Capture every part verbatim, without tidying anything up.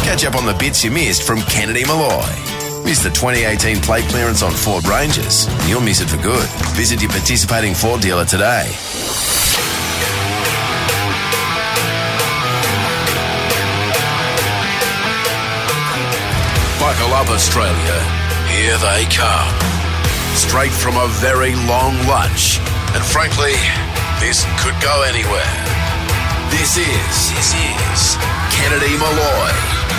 Catch up on the bits you missed from Kennedy Malloy. Miss the twenty eighteen plate clearance on Ford Rangers, and you'll miss it for good. Visit your participating Ford dealer today. Buckle up, Australia. Here they come. Straight from a very long lunch. And frankly, this could go anywhere. This is, this is Kennedy Malloy.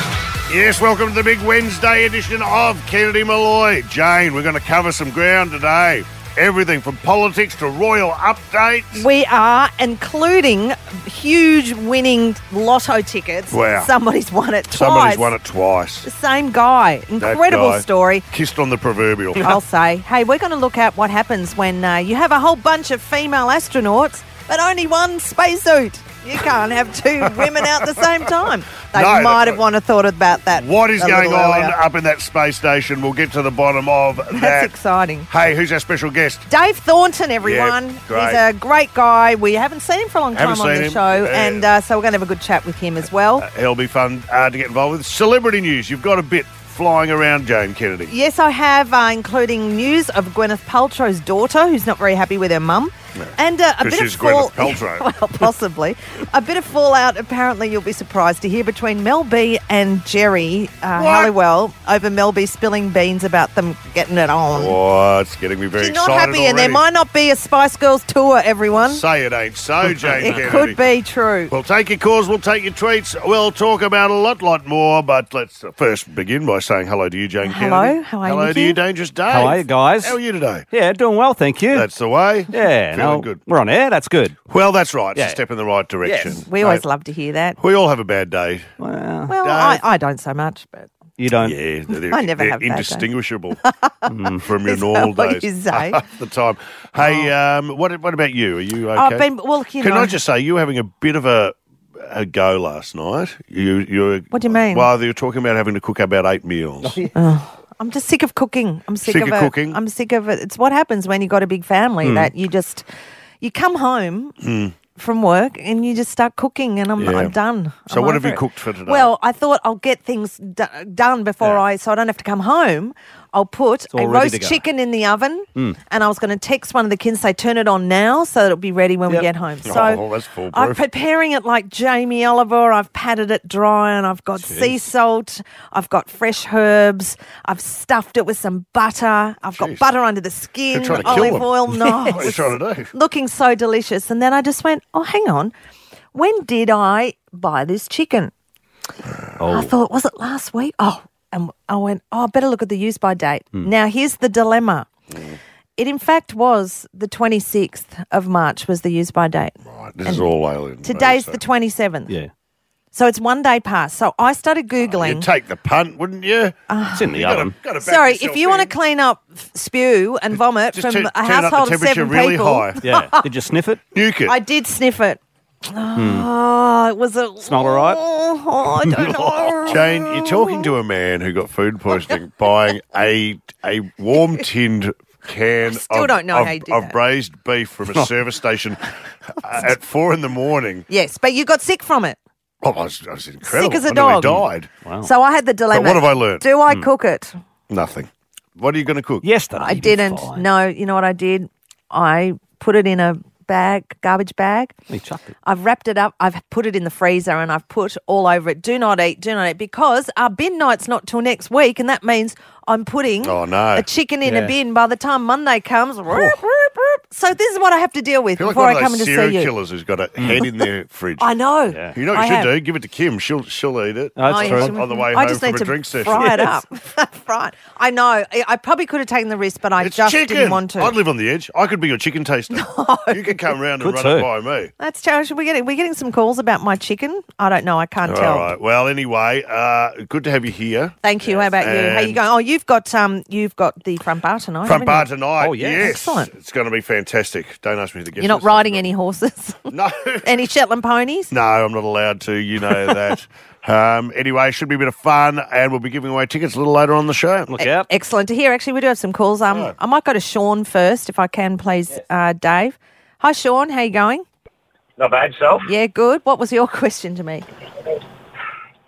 Yes, welcome to the big Wednesday edition of Kennedy Malloy. Jane, we're going to cover some ground today. Everything from politics to royal updates. We are, including huge winning lotto tickets. Wow. Somebody's won it twice. Somebody's won it twice. The same guy. Incredible guy story. Kissed on the proverbial. I'll say. Hey, we're going to look at what happens when uh, you have a whole bunch of female astronauts, but only one spacesuit. You can't have two women out at the same time. They No, might that- have want to thought about that. What is a going little on earlier. up in that space station? We'll get to the bottom of that. That's exciting. Hey, who's our special guest? Dave Thornton, everyone. Yeah, great. He's a great guy. We haven't seen him for a long time Haven't on seen the him. show, Uh, and uh, so we're going to have a good chat with him as well. It'll be fun uh, to get involved with. Celebrity news. You've got a bit flying around, Jane Kennedy. Yes, I have, uh, including news of Gwyneth Paltrow's daughter, who's not very happy with her mum. No. And uh, a 'Cause bit she's of fall- Gwyneth Paltrow. well, possibly. A bit of fallout, apparently you'll be surprised to hear, between Mel B and Jerry uh, What? Halliwell over Mel B spilling beans about them getting it on. Oh, it's getting me very She's not excited happy, and there already. might not be a Spice Girls tour, everyone. Say it ain't so, Jane It Kennedy. could be true. We'll take your calls, we'll take your tweets, we'll talk about a lot, lot more, but let's first begin by saying hello to you, Jane Hello, Kennedy. how are you, Hello to Nicky? you, Dangerous Dave. How are you guys? How are you today? Yeah, doing well, thank you. That's the way. yeah, Feeling no, good. we're on air, that's good. Well, that's right. It's Yeah. a step in the right direction. Yes. We always Mate, love to hear that. We all have a bad day. Well, Well, Dave. I, I don't so much, but you don't. Yeah, they're, I never they're have bad days. indistinguishable mm, from your Is that normal what days. you say? Half the time. Hey, um, what what about you? Are you okay? I've been, well, you Can know. I just say, you were having a bit of a a go last night. You you were, What do you mean? Well, you were talking about having to cook about eight meals. I'm just sick of cooking. I'm sick, Sick of, of it. cooking? I'm sick of it. It's what happens when you got a big family Hmm. that you just you come home from work and you just start cooking, and I'm Yeah. I'm done. So I'm what have over you it. cooked for today? Well, I thought I'll get things d- done before Yeah. I, so I don't have to come home. I'll put all a ready roast to go. chicken in the oven, and I was going to text one of the kids, say, turn it on now so that it'll be ready when we Yep. get home. So Oh, that's foolproof. I'm preparing it like Jamie Oliver. I've patted it dry, and I've got sea salt. I've got fresh herbs. I've stuffed it with some butter. I've got Jeez. butter under the skin. You're trying to kill Olive them. oil. No, What are you trying to do? looking so delicious. And then I just went, oh, hang on. When did I buy this chicken? I thought, was it last week? Oh, and I went, oh, I better look at the use by date. Now, here's the dilemma. It, in fact, was the twenty-sixth of March was the use by date. Right, this is all alien. Today's so. the twenty-seventh. Yeah, So it's one day past. So I started Googling. You'd take the punt, wouldn't you? it's in the You gotta- oven. gotta back Sorry, yourself if you want to in. clean up f- spew and vomit Just from turn- a turn up the household of temperature seven really people, high. Yeah, did you sniff it? Nuke it. I did sniff it. Oh, it was a... Smell all right? Oh, I don't know. Jane, you're talking to a man who got food poisoning buying a a warm tinned can still of, don't know of, how you did of that. braised beef from a service station uh, at four in the morning. Yes, but you got sick from it. Oh, I was, I was incredible. Sick as a I nearly dog. died. Wow. So I had the dilemma. what have I learnt? Do I cook it? Nothing. What are you going to cook? Yesterday, I you did didn't. fine. No, you know what I did? I put it in a bag, garbage bag. You chucked it. I've wrapped it up. I've put it in the freezer and I've put all over it. Do not eat, do not eat, because our bin night's not till next week, and that means I'm putting Oh, no. a chicken in Yeah. a bin by the time Monday comes. Whoop, whoop, whoop. So this is what I have to deal with I feel like before one I of come those in to serial see you. killers who's got a head in their fridge. I know. Yeah. You know what I you should have. do? Give it to Kim. She'll she'll eat it. Oh, that's Oh, yeah, true. should we- On the way I home just from need a to drink session. fry it Yes. up. Fry. I know. I- I probably could have taken the risk, but I It's just chicken. didn't want to. I'd live on the edge. I could be your chicken taster. You could come round and Could run it too. by me. That's challenging. We're getting, we're getting some calls about my chicken. I don't know. I can't tell. All right. Well, anyway, uh, good to have you here. Thank you. How about you? How you And- going? Oh, you've got um, you've got the front bar tonight. Front haven't bar you? tonight. Oh, yes. yes. Excellent. It's going to be fantastic. Don't ask me to guess. You're not this. riding any horses? No. Any Shetland ponies? No, I'm not allowed to. You know that. um, anyway, should be a bit of fun, and we'll be giving away tickets a little later on the show. Look out. Excellent to hear. Actually, we do have some calls. Um, Right. I might go to Sean first, if I can, please, uh, Dave. Hi, Sean. How you going? Not bad, self. Yeah, good. What was your question to me?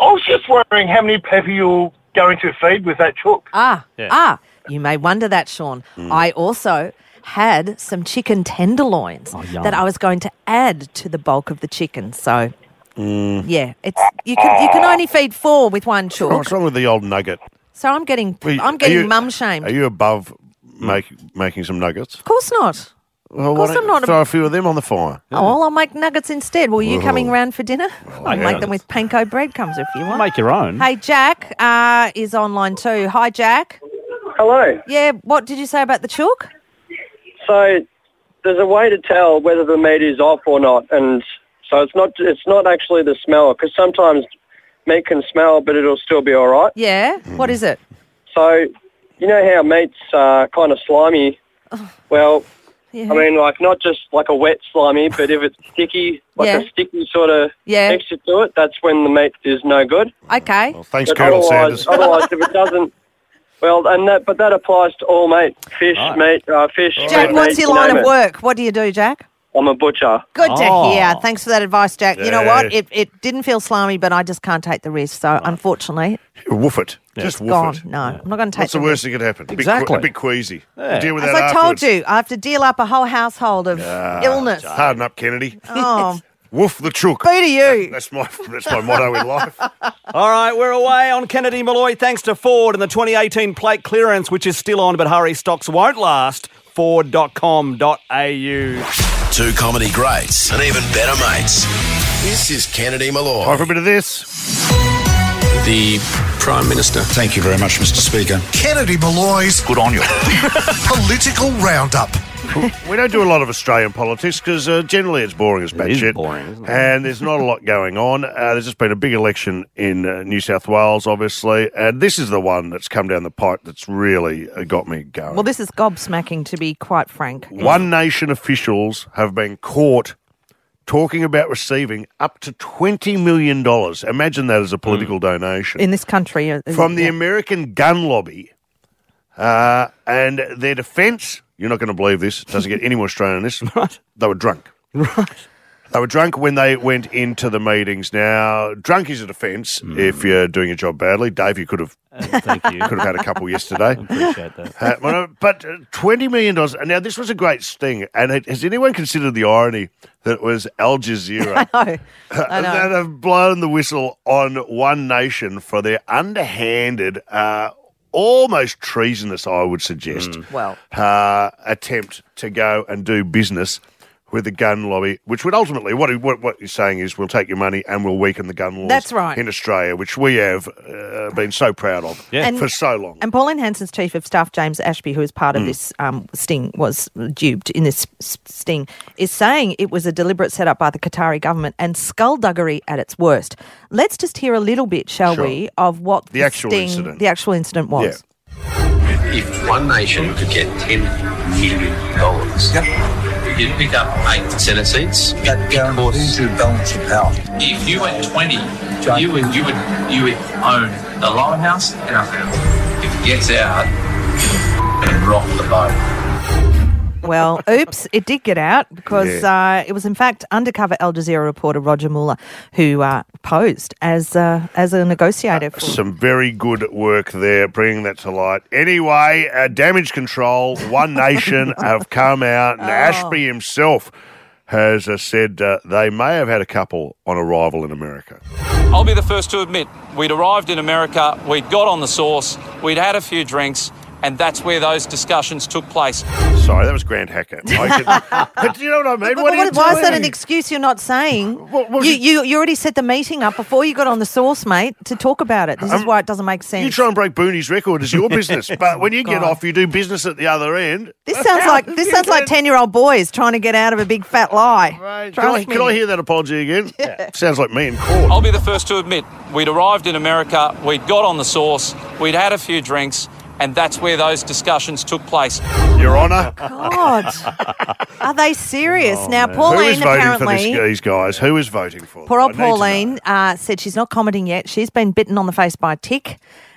I was just wondering how many people you're going to feed with that chook. Ah, Yeah. ah, you may wonder that, Sean. I also had some chicken tenderloins Oh, yum. that I was going to add to the bulk of the chicken. So, yeah, it's you can you can only feed four with one chook. What's wrong with the old nugget? So I'm getting Are you- I'm are getting you- mum shamed. Are you above make, making some nuggets? Of course not. Well, course why don't I'm not a- Throw a few of them on the fire. Oh, well, I'll make nuggets instead. Well, you coming round for dinner? I'll make them with panko breadcrumbs if you want. Make your own. Hey, Jack uh, is online too. Hi, Jack. Hello. Yeah, what did you say about the chook? So there's a way to tell whether the meat is off or not, and so it's not it's not actually the smell, because sometimes meat can smell, but it'll still be all right. Yeah, what is it? So you know how meat's uh, kind of slimy. Well, Yeah. I mean, like not just like a wet slimy, but if it's sticky, like Yeah. a sticky sort of Yeah. texture to it, that's when the meat is no good. Okay. Well, thanks, But Colonel otherwise, Sanders. otherwise, if it doesn't, well, and that, but that applies to all meat, fish, Right. meat, uh, fish. Jack, red what's meat, your you line name of it. work? What do you do, Jack? I'm a butcher. Good to Oh. hear. Thanks for that advice, Jack. You know Yeah. what? It, it didn't feel slimy, but I just can't take the risk. So, unfortunately, Woof it. Just woof gone. it. No, I'm not going to take What's the the worst risk. that could happen? Exactly. A bit, que- a bit queasy. Yeah. Deal with As that I told afterwards. you, I have to deal up a whole household of illness. Harden up, Kennedy. Oh, Woof the chook. boo to you. That's my that's my motto in life. All right, we're away on Kennedy Malloy thanks to Ford and the twenty eighteen plate clearance, which is still on, but hurry, stocks won't last. Ford dot com dot a u. Two comedy greats and even better mates. This is Kennedy Time Malloy. for a bit of this. The Prime Minister. Thank you very much, Mister Speaker. Kennedy Malloy's Good on you. Political Roundup. We don't do a lot of Australian politics because uh, generally it's boring as It is batshit. boring, isn't it? And there's not a lot going on. Uh, there's just been a big election in uh, New South Wales, obviously, and this is the one that's come down the pipe that's really uh, got me going. Well, this is gobsmacking, to be quite frank. One Nation officials have been caught talking about receiving up to twenty million dollars. Imagine that as a political donation. In this country. uh, from the yeah. American gun lobby, uh, and their defence, you're not going to believe this, it doesn't get any more Australian than this, Right. they were drunk. Right. They were drunk when they went into the meetings. Now, drunk is a defence if you're doing your job badly. Dave, you could have Uh, thank you. could have had a couple yesterday. Appreciate that. Uh, well, but uh, twenty million dollars. Now, this was a great sting. And it, has anyone considered the irony that it was Al Jazeera I know. I know. that have blown the whistle on One Nation for their underhanded, uh, almost treasonous, I would suggest, Well. uh, attempt to go and do business with the gun lobby, which would ultimately, what, he- what what he's saying is we'll take your money and we'll weaken the gun laws That's right. in Australia, which we have uh, been so proud of Yeah. And- for so long. And Pauline Hanson's Chief of Staff, James Ashby, who is part of this um, sting, was duped in this s- sting, is saying it was a deliberate setup by the Qatari government and skullduggery at its worst. Let's just hear a little bit, shall Sure. we, of what The actual sting, incident. the actual incident was. If One Nation could get ten million dollars, you'd pick up eight Senate seats. That guarantees you balance of power. If you went twenty, you would you would you would own the lower house and upper house. If it gets out, and rock the boat. Well, oops, it did get out because uh, it was in fact undercover Al Jazeera reporter Roger Muller who uh, posed as uh, as a negotiator. For Some very good work there, bringing that to light. Anyway, uh, Damage Control, One Nation have come out, and Ashby himself has uh, said uh, they may have had a couple on arrival in America. I'll be the first to admit, we'd arrived in America, we'd got on the sauce, we'd had a few drinks, and that's where those discussions took place. Sorry, that was Grant Hackett. I could, but do you know what I mean? But What are you what- why is that an doing? excuse you're not saying? What was you, it? you you already set the meeting up before you got on the sauce, mate, to talk about it. This is Um, why it doesn't make sense. You try and break Booney's record as your business, but when you get God. off, you do business at the other end. This sounds like this sounds like ten year old boys trying to get out of a big fat lie. Right. Can, Trust I, can me. I hear that apology again? Sounds like me in court. I'll be the first to admit, we'd arrived in America, we'd got on the sauce, we'd had a few drinks, and that's where those discussions took place. Your Honour. God, are they serious? Oh, now, man. Pauline Who is voting apparently. for this, these guys? Who is voting for them? Poor I old need to know. Pauline uh, said she's not commenting yet. She's been bitten on the face by a tick.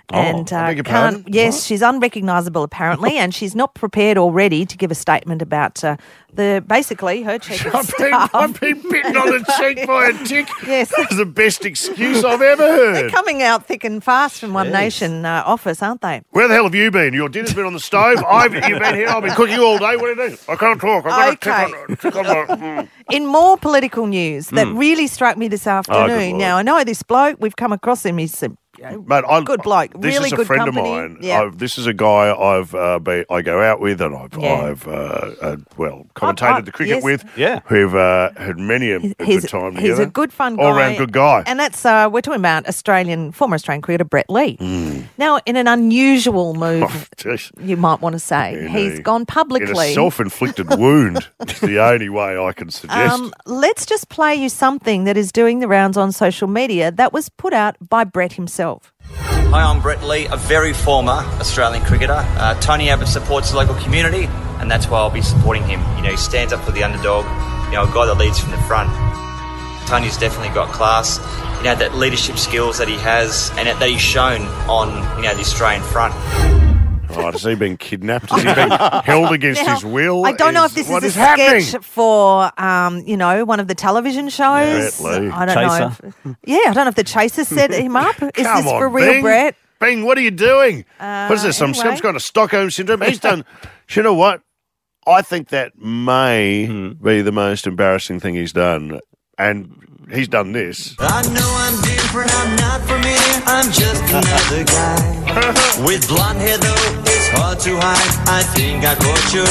And I uh, beg your can't. pardon? Yes, What? she's unrecognisable apparently, and she's not prepared already to give a statement about uh, the basically her chief of I've been, staff. I've been bitten on the cheek by a tick. Yes. That's the best excuse I've ever They're heard. coming out thick and fast from One Nation uh, office, aren't they? Where the hell have you been? Your dinner's been on the stove. I've you've been here. I've been cooking all day. What do you do? I can't talk. I've got Okay. a tick on, tick on my. Mm. In more political news that Hmm. really struck me this afternoon. Lord. now I know this bloke. We've come across him. He's a you know, Mate, I, good bloke. This really is a good friend company. of mine. Yeah. I've, this is a guy I've uh, been, I go out with, and I've, Yeah. I've uh, uh, well commentated I- the cricket yes. with. Yeah. We've uh, had many a, a He's, good time he's together. a good fun guy. all round good guy. And that's, uh, we're talking about Australian, former Australian cricketer Brett Lee. Mm. Now, in an unusual move, Oh, jeez. you might want to say, In he's a- gone In publicly. a self-inflicted wound is the only way I can suggest. Um, let's just play you something that is doing the rounds on social media that was put out by Brett himself. Hi, I'm Brett Lee, a very former Australian cricketer. Uh, Tony Abbott supports the local community, and that's why I'll be supporting him. You know, he stands up for the underdog, you know, a guy that leads from the front. Tony's definitely got class, you know, that leadership skills that he has and that he's shown on, you know, the Australian front. Oh, has he been kidnapped? Has he been held against Now, his will? I don't know Is- if this what is is a happening? sketch for, um, you know, one of the television shows. Brett Lee. I don't know. If, yeah, I don't know if the Chaser set him up. Is Come this on, for real, Bing. Brett? Bing, what are you doing? Uh, what is this? Some, some anyway. kind of Stockholm syndrome? He's done. You know what? I think that may Hmm. be the most embarrassing thing he's done, and he's done this. I know I'm different, I'm not familiar, I'm just another guy. With blonde hair though, it's hard to hide, I think I caught your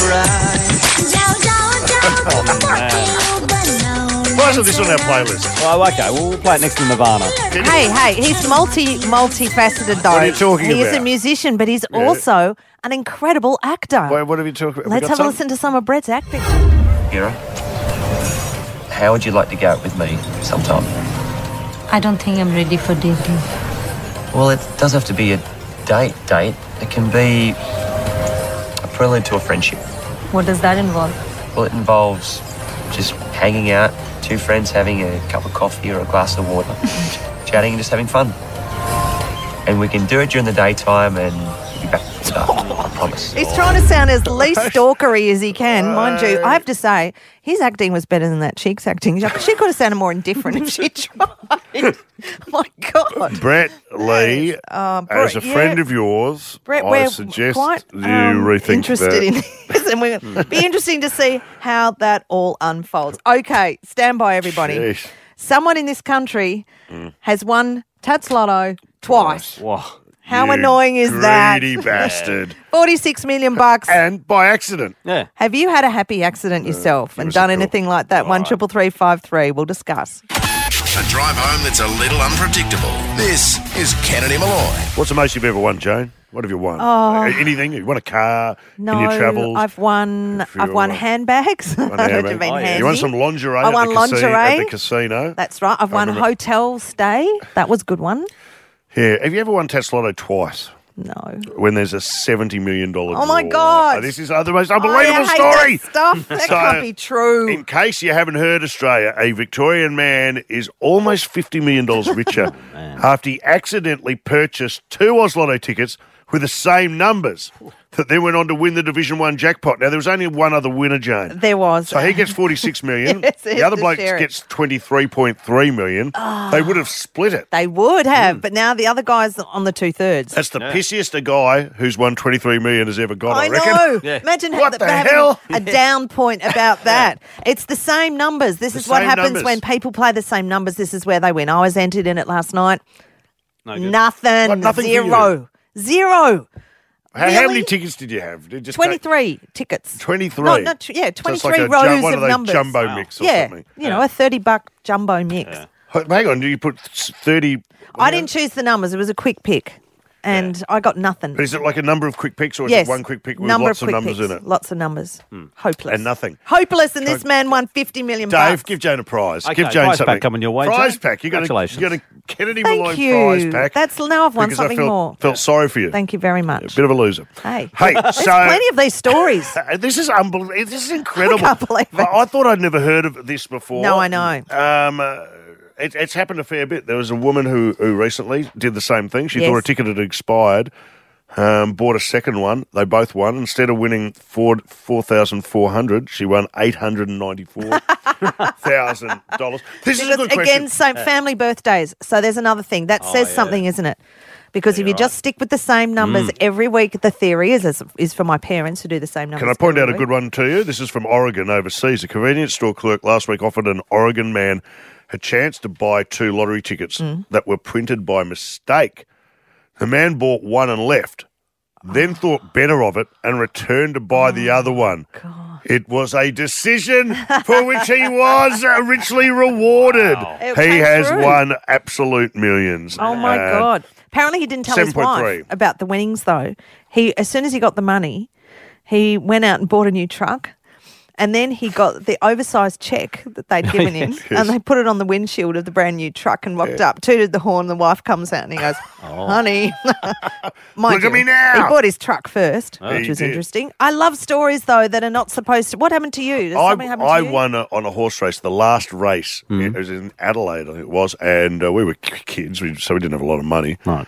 eye. Why isn't this on our playlist? Oh, okay. Well, we'll play it next to Nirvana. Hey, hey, he's multi multifaceted though. What are you talking he is about? a musician, but he's Yeah. also an incredible actor. Wait, what have you talked about? Let's have a listen to some of Brett's acting. Hera, how would you like to go out with me sometime? I don't think I'm ready for dating. Well, it does have to be a date date. It can be a prelude to a friendship. What does that involve? Well, it involves just hanging out, two friends having a cup of coffee or a glass of water, chatting and just having fun. And we can do it during the daytime and you'll be back for the dark, I promise. He's trying to sound as least stalkery as he can, mind you. I have to say, his acting was better than that chick's acting. She could have sounded more indifferent if she tried. My God. Brett Lee, Uh, Brett, as a friend yeah. of yours, Brett, I we're suggest quite you um, rethink interested that. in this, and we'll be interesting to see how that all unfolds. Okay, stand by, everybody. Jeez. Someone in this country has won Tats Lotto twice. Whoa. How You annoying is that? Greedy bastard. Forty-six million bucks. And by accident. Yeah. Have you had a happy accident yourself and us a done call. anything like that? One triple three five three. We'll discuss. A drive home that's a little unpredictable. This is Kennedy Malloy. What's the most you've ever won, Joan? What have you won? Oh. Uh, Anything? You won a car No, in your travels? I've won. If I've you're, won uh, handbags. Won a Which handbag? have been Oh, yeah. handy. You won some lingerie, I at, won the casi- lingerie. at the casino. That's right. I've I won remember- hotel stay. That was a good one. Yeah. Have you ever won Tats Lotto twice? No. When there's a seventy million dollars Oh, my draw? God. Oh, this is uh, the most Oh, unbelievable I hate story. that stuff. That So, can't be true. In case you haven't heard, Australia, a Victorian man is almost fifty million dollars richer after he accidentally purchased two Oz Lotto tickets with the same numbers that then went on to win the Division One jackpot. Now, there was only one other winner, Jane. There was. So he gets forty-six million. Yes, he the has other to bloke share it. gets twenty-three point three million. They would have split it. They would have, but now the other guy's on the two thirds. That's the pissiest a guy who's won twenty-three million has ever got, I, I reckon. know. Yeah. Imagine What ha- the having hell? a down point about that. It's the same numbers. This The is what same happens numbers. when people play the same numbers. This is where they win. I was entered in it last night. No good. Nothing. What, nothing for you? Zero. Zero. How, how Really? many tickets did you have? Did you just twenty-three tickets. twenty-three? No, not tw- yeah, So it's twenty-three like a rows jum- one of of those numbers. jumbo Wow. mix or Yeah, something. you know, a thirty buck jumbo mix. Yeah. H- Hang on, do you put s- thirty? I didn't choose the numbers. It was a quick pick, and I got nothing. But is it like a number of quick picks or is Yes, it one quick pick with number lots of, quick numbers picks, in it? Lots of numbers. Hopeless. And nothing. Hopeless, and this man won fifty million Dave, bucks. give Jane a prize. Okay, give Jane prize something. pack coming your way, Prize Jane. pack. You got a, Congratulations. you got a Kennedy Thank Malloy you. prize pack. That's now I've won because I something felt, more. felt sorry for you. Thank you very much. Bit of a loser. Hey, Hey, there's so plenty of these stories. this is unbelievable. This is incredible. I can't believe it. I, I thought I'd never heard of this before. No, I know. Um, uh, it, it's happened a fair bit. There was a woman who, who recently did the same thing. She Yes. thought her ticket had expired, um, bought a second one. They both won. Instead of winning four four thousand four hundred, she won eight hundred and ninety four thousand dollars. This is a good Because, question. again, same family birthdays. So there's another thing. That Oh, says yeah. something, isn't it? Because if you just stick with the same numbers Mm. every week, the theory is, is is for my parents to do the same numbers. Can I point out every a good week. one to you? This is from Oregon overseas. A convenience store clerk last week offered an Oregon man a chance to buy two lottery tickets Mm. that were printed by mistake. The man bought one and left, then thought better of it and returned to buy the other one. It was a decision for which he was uh, richly rewarded. It He came has through. won absolute millions. Oh my Uh, God! Apparently, he didn't tell his seven point three. wife about the winnings. Though he, as soon as he got the money, he went out and bought a new truck, and then he got the oversized check that they'd given him, Yes. and they put it on the windshield of the brand new truck and rocked up, tooted the horn. The wife comes out and he goes, "Honey, mind Look at you, me now." He bought his truck first, Oh. which He was did. interesting. I love stories though that are not supposed to. What happened to you? Does I, something happen I to you? won a, on a horse race, the last race. Mm. It was in Adelaide, I think it was, and uh, we were k- kids, we, so we didn't have a lot of money. Right.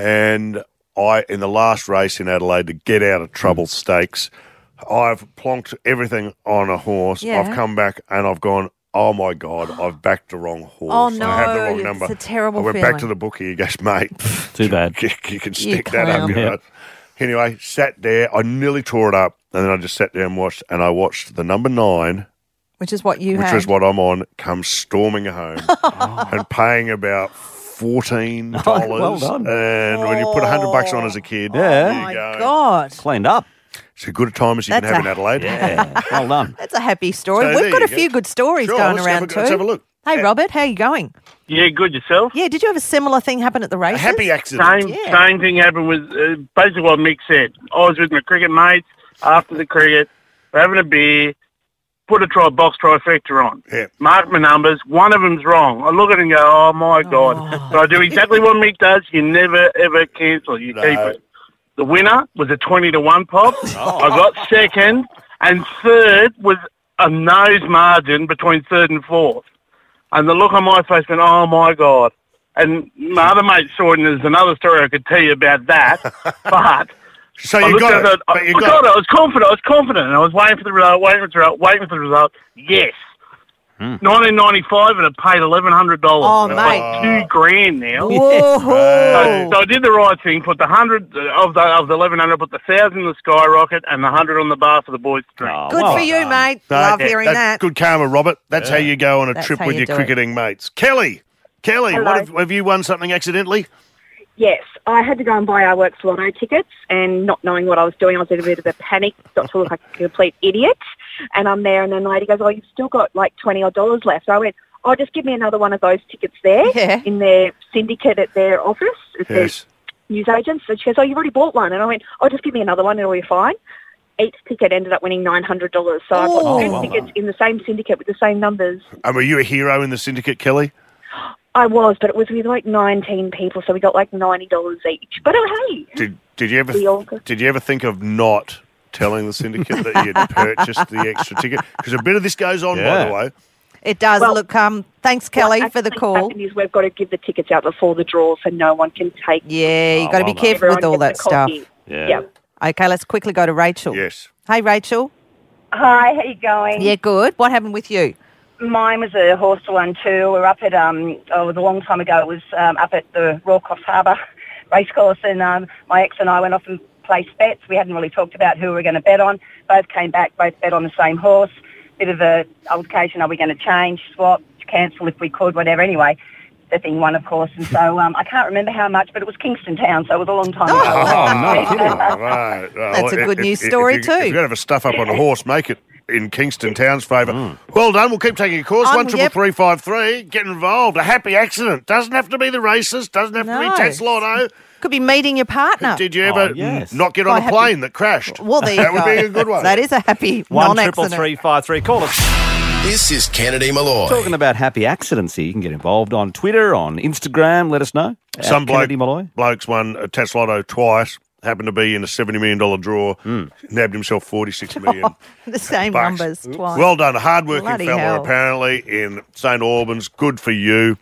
And I, in the last race in Adelaide, to get out of trouble Mm. stakes, I've plonked everything on a horse. Yeah. I've come back and I've gone, oh my God, I've backed the wrong horse. Oh, I have the no, wrong it's number. a terrible I went feeling. back to the bookie. He goes, mate, Too bad. you, you can You stick that up. clown. You know. Yep. Anyway, sat there. I nearly tore it up. And then I just sat there and watched. And I watched the number nine, Which is what you which had. is what I'm on, come storming home and paying about fourteen dollars. Oh, well done. And when you put a hundred bucks on as a kid, Yeah. there Oh you my go. God. Cleaned up. It's as good a time as you That's can have a- in Adelaide. Yeah. Well done. That's a happy story. So We've there got you a go. few good stories Sure, going let's around have a, too. let's have a look. Hey, Robert, how you going? Yeah, good yourself. Yeah, did you have a similar thing happen at the A races? happy accident. Same Yeah. same thing happened with uh, basically what Mick said. I was with my cricket mates after the cricket, we're having a beer, put a try box trifecta on. Yeah. Mark my numbers. One of them's wrong. I look at it and go, oh my God. So I do exactly what Mick does. You never ever cancel. You No. keep it. The winner was a twenty to one pop. I got second, and third was a nose margin between third and fourth. And the look on my face went, oh my God. And my other mate saw it, and there's another story I could tell you about that. But So I you looked got at it. it, I, But you I got got it. it. I was confident. I was confident. And I was waiting for the result, waiting for the result, waiting for the result. Yes. nineteen ninety-five, and it paid eleven hundred dollars. Oh, It's mate. like two grand now. Whoa. So, so I did the right thing. Put the hundred of the of the eleven hundred. Put the thousand in the skyrocket, and the hundred on the bar for the boys to drink. Oh, Good well for you, done. mate. No, Love yeah, hearing that's that. Good karma, Robert. That's how you go on a That's trip how with you your do it. cricketing mates. Kelly, Kelly, what have, have you won something accidentally? Yes, I had to go and buy our Works Lotto tickets, and not knowing what I was doing, I was in a bit of a panic, got to look like a complete idiot. And I'm there, and then the lady goes, oh, you've still got like twenty odd dollars left. So I went, oh, just give me another one of those tickets there Yeah. in their syndicate at their office, at Yes. their newsagents. And she goes, oh, you've already bought one. And I went, oh, just give me another one, and it'll be fine. Each ticket ended up winning nine hundred dollars. So I bought Oh. two tickets in the same syndicate with the same numbers. And were you a hero in the syndicate, Kelly? I was, but it was with like nineteen people, so we got like ninety dollars each. But oh, hey, Did Did you ever We all got- Did you ever think of not telling the syndicate that you'd purchased the extra ticket? Because a bit of this goes on, by Yeah. the way. It does. Well- Look, um, thanks, Kelly, what for the actually call. happened is we've got to give the tickets out before the draw, so no one can take. Yeah, you Oh, got to well be done. careful with Everyone all that gets a stuff. copy. Yeah. Yeah. Okay, let's quickly go to Rachel. Yes. Hey, Rachel. Hi, how you going? Yeah, good. What happened with you? Mine was a horse one too. We were up at, um, oh, it was a long time ago. It was um, up at the Royal Cross Harbour racecourse, and um, my ex and I went off and placed bets. We hadn't really talked about who we were going to bet on. Both came back, both bet on the same horse. Bit of a altercation, are we going to change, swap, cancel if we could, whatever. Anyway, the thing won, of course, and so um, I can't remember how much, but it was Kingston Town, so it was a long time ago. Oh, no kidding. All right. Well, That's a if- good if- news if- story if you, too. If you're going to have a stuff up on a horse, make it in Kingston Town's favour. Well done. We'll keep taking your calls. Um, One triple yep. three five three. Get involved. A happy accident doesn't have to be the races. Doesn't have to No. be Tats Lotto. Could be meeting your partner. Did you ever Oh, yes. not get By on a happy- plane that crashed? Well, there you that go. would be a good one. That is a happy One triple non-accident. three five three. Call us. This is Kennedy Malloy. Talking about happy accidents here, you can get involved on Twitter, on Instagram. Let us know. At Some bloke, Kennedy Malloy. blokes won a Tats Lotto twice. Happened to be in a seventy million dollars draw. Nabbed himself forty-six million dollars. The same Bucks. numbers twice. Well done. A hard-working Bloody fella, hell. apparently, in Saint Albans. Good for you.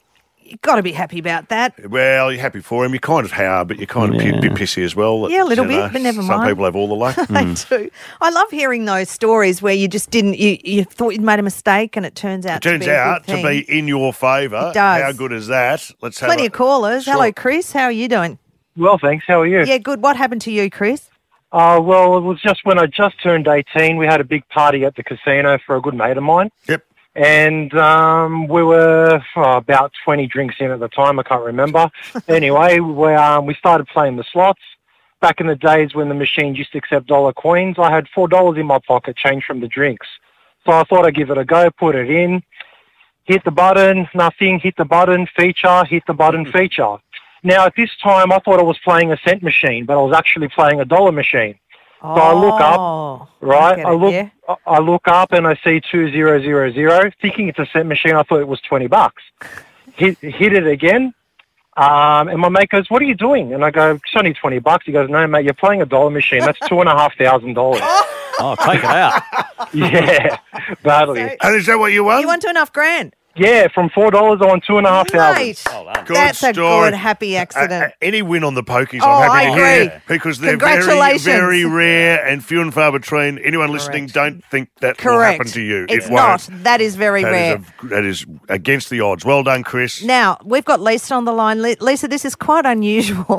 you've got to be happy about that. Well, you're happy for him. You kind of are, but you're kind of Yeah. a bit pissy as well. that, Yeah, a little you bit, know, but never Some mind. people have all the luck. They do. I love hearing those stories where you just didn't, you, you thought you'd made a mistake and it turns out It turns to be a out good to thing. be in your favour. It does. How good is that? Let's have Plenty a, of callers. Sure. Hello, Chris. How are you doing? Well, thanks. How are you? Yeah, good. What happened to you, Chris? Uh, well, it was just when I just turned eighteen. We had a big party at the casino for a good mate of mine. Yep. And um, we were oh, about twenty drinks in at the time. I can't remember. Anyway, we, um, we started playing the slots. Back in the days when the machines used to accept dollar coins, I had four dollars in my pocket, change from the drinks. So I thought I'd give it a go, put it in, hit the button, nothing, hit the button, feature, hit the button, feature. Now, at this time, I thought I was playing a cent machine, but I was actually playing a dollar machine. So I look up, right? get I it, look, yeah. I I look up and I see two zero zero zero. Thinking it's a cent machine, I thought it was twenty bucks. Hit, hit it again, um, and my mate goes, "What are you doing?" And I go, "It's only twenty bucks." He goes, "No, mate, you're playing a dollar machine. That's two and a half thousand dollars." Oh, take it out. Yeah, badly. And is that what you won? You won two and a half grand. Yeah, from four dollars I won two and a half thousand. Mate, Good that's a story. good, happy accident. Uh, uh, any win on the pokies, Oh, I'm happy I to agree. hear because they're very, Congratulations. very rare and few and far between. Anyone listening, don't think that will Correct. happen to you. It's it won't. not. That is very That is rare. a- that is against the odds. Well done, Chris. Now, we've got Lisa on the line. Le- Lisa, this is quite unusual.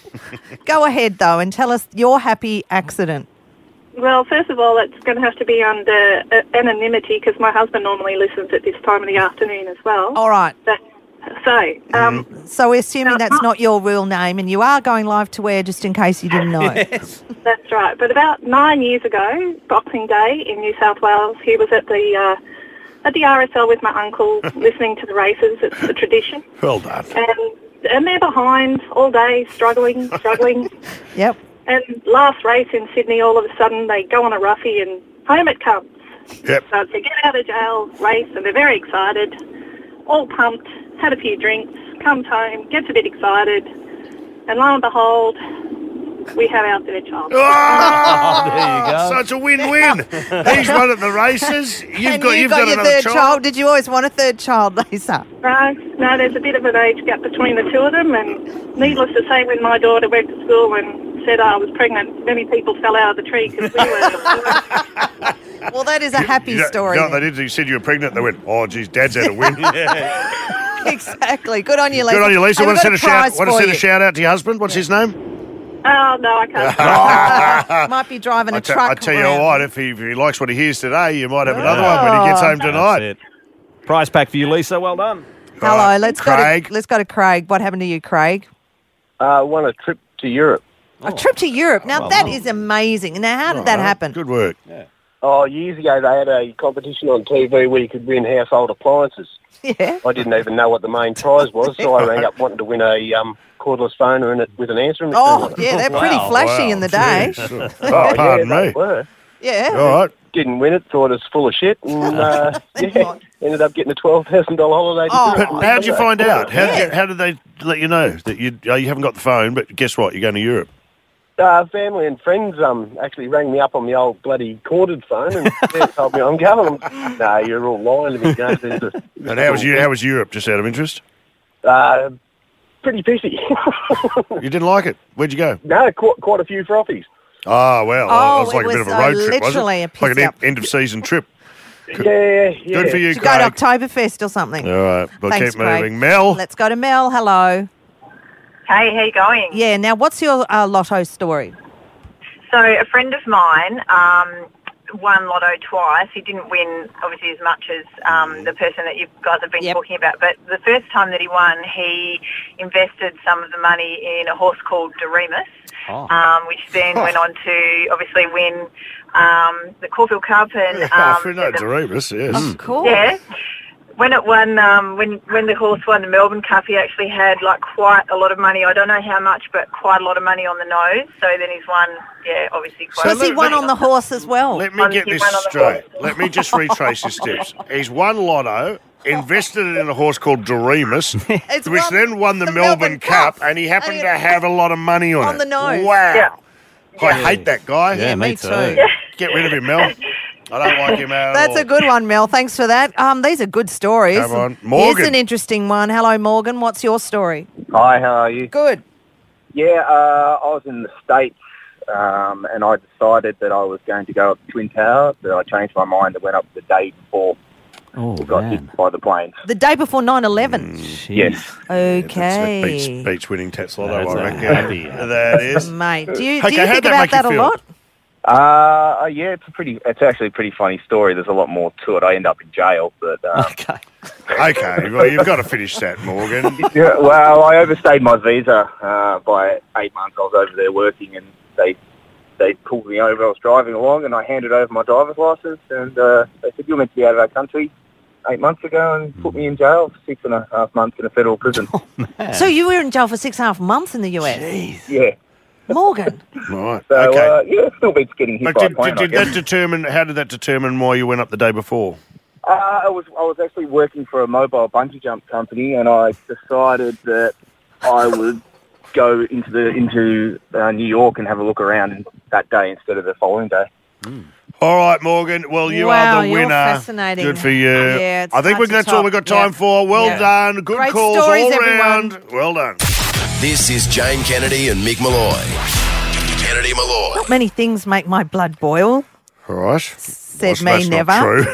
Go ahead, though, and tell us your happy accident. Well, first of all, it's going to have to be under uh, anonymity because my husband normally listens at this time of the afternoon as well. All right. So, so um, So we're assuming that's not your real name, and you are going live to air just in case you didn't know. that's right. But about nine years ago, Boxing Day in New South Wales, he was at the uh, at the R S L with my uncle, listening to the races. It's the tradition. Well done. And and they're behind all day, struggling, struggling. Yep. And last race in Sydney, all of a sudden they go on a roughie and home it comes. Yep. So it's a get out of jail race and they're very excited, all pumped, had a few drinks, comes home, gets a bit excited, and lo and behold, we have our third child. Oh, there you go. So it's a win-win. He's won at the races. You've and got you you've got, got, your another third child. child. Did you always want a third child, Lisa? No, no, there's a bit of an age gap between the two of them, and needless to say, when my daughter went to school and said I was pregnant, many people fell out of the tree because we were. Well, that is a happy You know- story. You know what they did? You said you were pregnant. They went, "Oh, geez, Dad's had a win." Exactly. Good on you, Lisa. Good on you, Lisa. And Want to we've send a got shout? Want to prize send for a shout out to your husband? What's his name? Oh, no, I can't. Might be driving a I te- truck I tell you around. what, if he, if he likes what he hears today, you might have another one when he gets home tonight. That's it. Prize pack for you, Lisa. Well done. Hello, Right, let's Craig. go to let's go to Craig. What happened to you, Craig? Uh, won a trip to Europe. A trip to Europe. Now well that done. is amazing. Now, how did that happen? Good work. Oh, years ago they had a competition on T V where you could win household appliances. Yeah. I didn't even know what the main prize was, so I rang up wanting to win a um, cordless phone and it with an answering machine. Oh, on it. yeah, they're pretty Wow, flashy wow, in the day. jeez. Oh, Oh, pardon yeah, me. they were. Yeah. All right. Didn't win it, thought it was full of shit, and uh, yeah, ended up getting a twelve thousand dollars holiday. To Oh, Europe. But how'd you find out? How, did Yeah. you, how did they let you know that you uh, you haven't got the phone? But guess what? You're going to Europe. Uh, family and friends um, actually rang me up on the old bloody corded phone and yeah, told me I'm going. I'm, no, you're all lying to me. Going to the, And how was you? How was Europe? Just out of interest. Uh, pretty pissy. You didn't like it. Where'd you go? no, quite, quite a few frothies. Oh well, Oh, it was like it a bit of was, a uh, road trip, was literally it? a Like an piss end, up. end of season trip. Yeah, yeah. Good for you, Did you go to Craig. Oktoberfest or something? All right, we'll Thanks, keep moving. Craig. Mel. Let's go to Mel. Hello. Hey, how you going? Yeah. Now, what's your uh, lotto story? So a friend of mine um, won Lotto twice. He didn't win, obviously, as much as um, the person that you guys have been talking about. But the first time that he won, he invested some of the money in a horse called Doremus, Oh. um, which then went on to obviously win um, the Caulfield Cup and I um, know Doremus, yes. Of course. yeah. When it won, um, when when the horse won the Melbourne Cup, he actually had like quite a lot of money. I don't know how much, but quite a lot of money on the nose. So then he's won, yeah, obviously quite. Because he won on the horse as well. Let me get this straight. Let me just retrace his steps. He's won Lotto, invested it in a horse called Doremus, which won then won the, the Melbourne, Melbourne Cup, Cup. and he happened And to have a lot of money on, On it. the nose. Wow. Yeah. I hate that guy. Yeah, me too. Get rid of him, Mel. I don't like him at That's all. a good one, Mel. Thanks for that. Um, these are good stories. Come on. Morgan. Here's an interesting one. Hello, Morgan. What's your story? Hi, how are you? Good. Yeah, uh, I was in the States um, and I decided that I was going to go up the Twin Tower, but I changed my mind and went up the day before oh, we got hit by the planes. The day before nine eleven. Yes. Okay. Beach, beach winning Tesla, That's I a reckon. happy- That is. Mate, do you, Okay, do you how'd think that about make you that a feel? lot? Uh, yeah, it's a pretty, it's actually a pretty funny story. There's a lot more to it. I end up in jail, but... Um, okay. Okay, well, you've got to finish that, Morgan. Yeah, well, I overstayed my visa uh, by eight months. I was over there working, and they they pulled me over. I was driving along, and I handed over my driver's license, and uh, they said, "You're meant to be out of our country eight months ago," and put me in jail for six and a half months in a federal prison. So you were in jail for six and a half months in the U S? Yeah. Morgan. Right, So, okay. uh, yeah, it still beats getting hit But by did, a plane, did, did I that guess. determine, how did that determine why you went up the day before? Uh, I was I was actually working for a mobile bungee jump company, and I decided that I would go into the into uh, New York and have a look around in, that day instead of the following day. All right, Morgan. Well, you Wow, are the you're winner. fascinating. Good for you. Yeah, it's I think hard we- that's to all we've got top. time Yeah. for. Well Yeah. done. Good Great calls stories, all everyone. round. Well done. This is Jane Kennedy and Mick Malloy. Kennedy Malloy. Not many things make my blood boil. All right. Said Well, me that's never. Not true.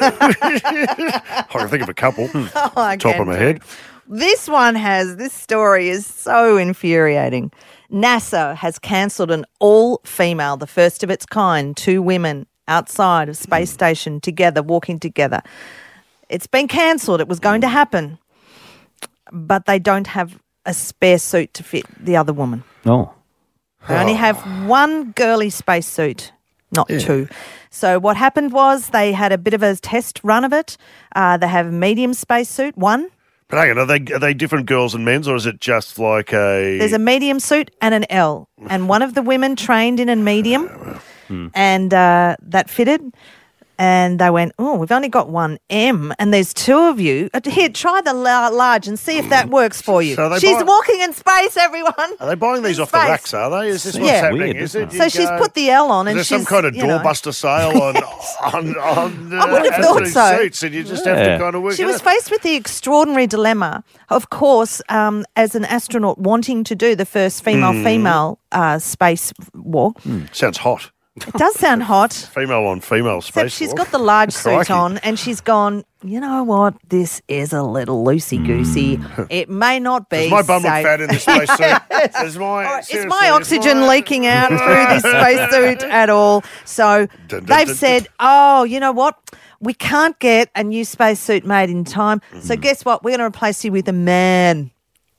I can think of a couple. Oh, I Top can of my too. head. This one has, this story is so infuriating. NASA has cancelled an all-female, the first of its kind, two women outside of Space Station together, walking together. It's been cancelled. It was going to happen. But they don't have a spare suit to fit the other woman. Oh. They only have one girly spacesuit, not two. So what happened was they had a bit of a test run of it. Uh, they have a medium spacesuit, one. But hang on, are they, are they different girls and men's, or is it just like a... There's a medium suit and an L. And one of the women trained in a medium, Hmm. and uh, that fitted. And they went, oh, we've only got one M, and there's two of you. Uh, Here, try the la- large and see if that works for you. So they She's buy- walking in space, everyone. Are they buying these In off the space. racks, are they? Is this what's Yeah. happening? Weird, is isn't it? So You she's go- put the L on, Is and there she's some kind of you know. doorbuster sale on on, on uh, I would have thought absolute so. suits, and you just have to Yeah. kind of work She it was out. faced with the extraordinary dilemma, of course, um, as an astronaut wanting to do the first female-female uh, space walk. Sounds hot. It does sound hot. Female on female space. Except she's walk. got the large suit Crikey. on, and she's gone, you know what, this is a little loosey-goosey. It may not be Does my bum look safe. fat in this space suit? Is my, Is seriously, my oxygen my- leaking out through this spacesuit at all? So Dun, dun, they've dun, said, oh, you know what? We can't get a new spacesuit made in time. So Mm. guess what? We're going to replace you with a man.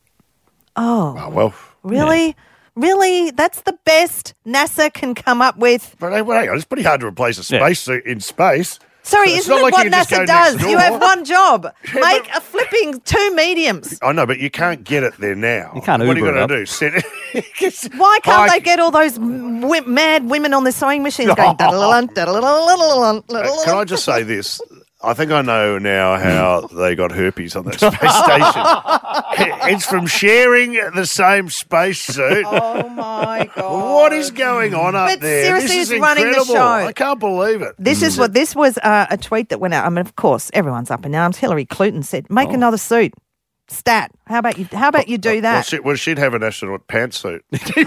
Oh, Oh, well. really? Really? That's the best NASA can come up with? But hey, well, hang on, it's pretty hard to replace a spacesuit in space. Sorry, It's isn't not it like what you can just NASA go next does? You door. have one job. Make a flipping two mediums. I know, but you can't get it there now. You can't What are you Uber it going to up. do? Send it? Why can't Hi. they get all those m- wi- mad women on the sewing machines going... da-da-da-dun, da-da-da-da-da-da-da-da? Uh, Can I just say this? I think I know now how they got herpes on that space station. It's from sharing the same spacesuit. Oh, my God. What is going on up But there? seriously, this is it's running the incredible. show. I can't believe it. This is what this was uh, a tweet that went out. I mean, of course, everyone's up in arms. Hillary Clinton said, "Make another suit." Stat. How about you? How about you do Well, that? she, well, she'd have an astronaut pantsuit.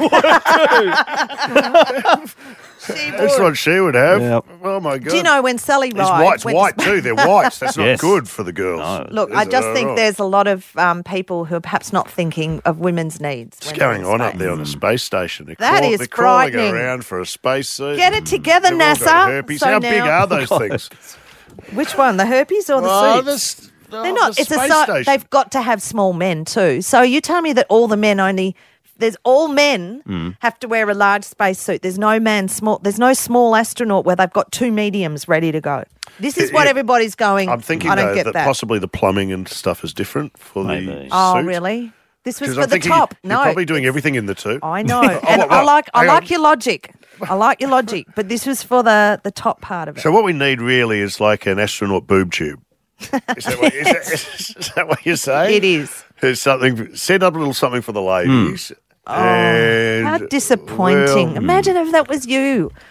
She That's would. what she would have. Yep. Oh, my God. Do you know when Sally It's Ride white. It's went white, to- too. They're whites. That's not Yes. good for the girls. Look, Is I it? just All think right. there's a lot of um, people who are perhaps not thinking of women's needs. What's when they're going in on up space. there on the space station? They're That crawl- is they're crawling frightening. around for a space suit. Get it together, They've all got NASA. herpes. So How now- big are those things? Which one, the herpes or the Oh, suits? the s- They're oh, not. the It's a space si- station. They've got to have small men too. So you tell me that all the men only. There's all men Mm. have to wear a large spacesuit. There's no man small. There's no small astronaut where they've got two mediums ready to go. This is what Yeah. everybody's going. I'm thinking, I don't though, get that, that. possibly the plumbing and stuff is different for Maybe. the Oh, suit. really? This was 'Cause for I'm the thinking top. You're No, probably doing everything in the two. I know, Oh, and well, I well, like I hang like on. your logic. I like your logic, but this was for the the top part of it. So what we need really is like an astronaut boob tube. Is that what, is that, is that what you're saying? It is. There's something. Set up a little something for the ladies. Oh, and, how disappointing! well, Imagine if that was you.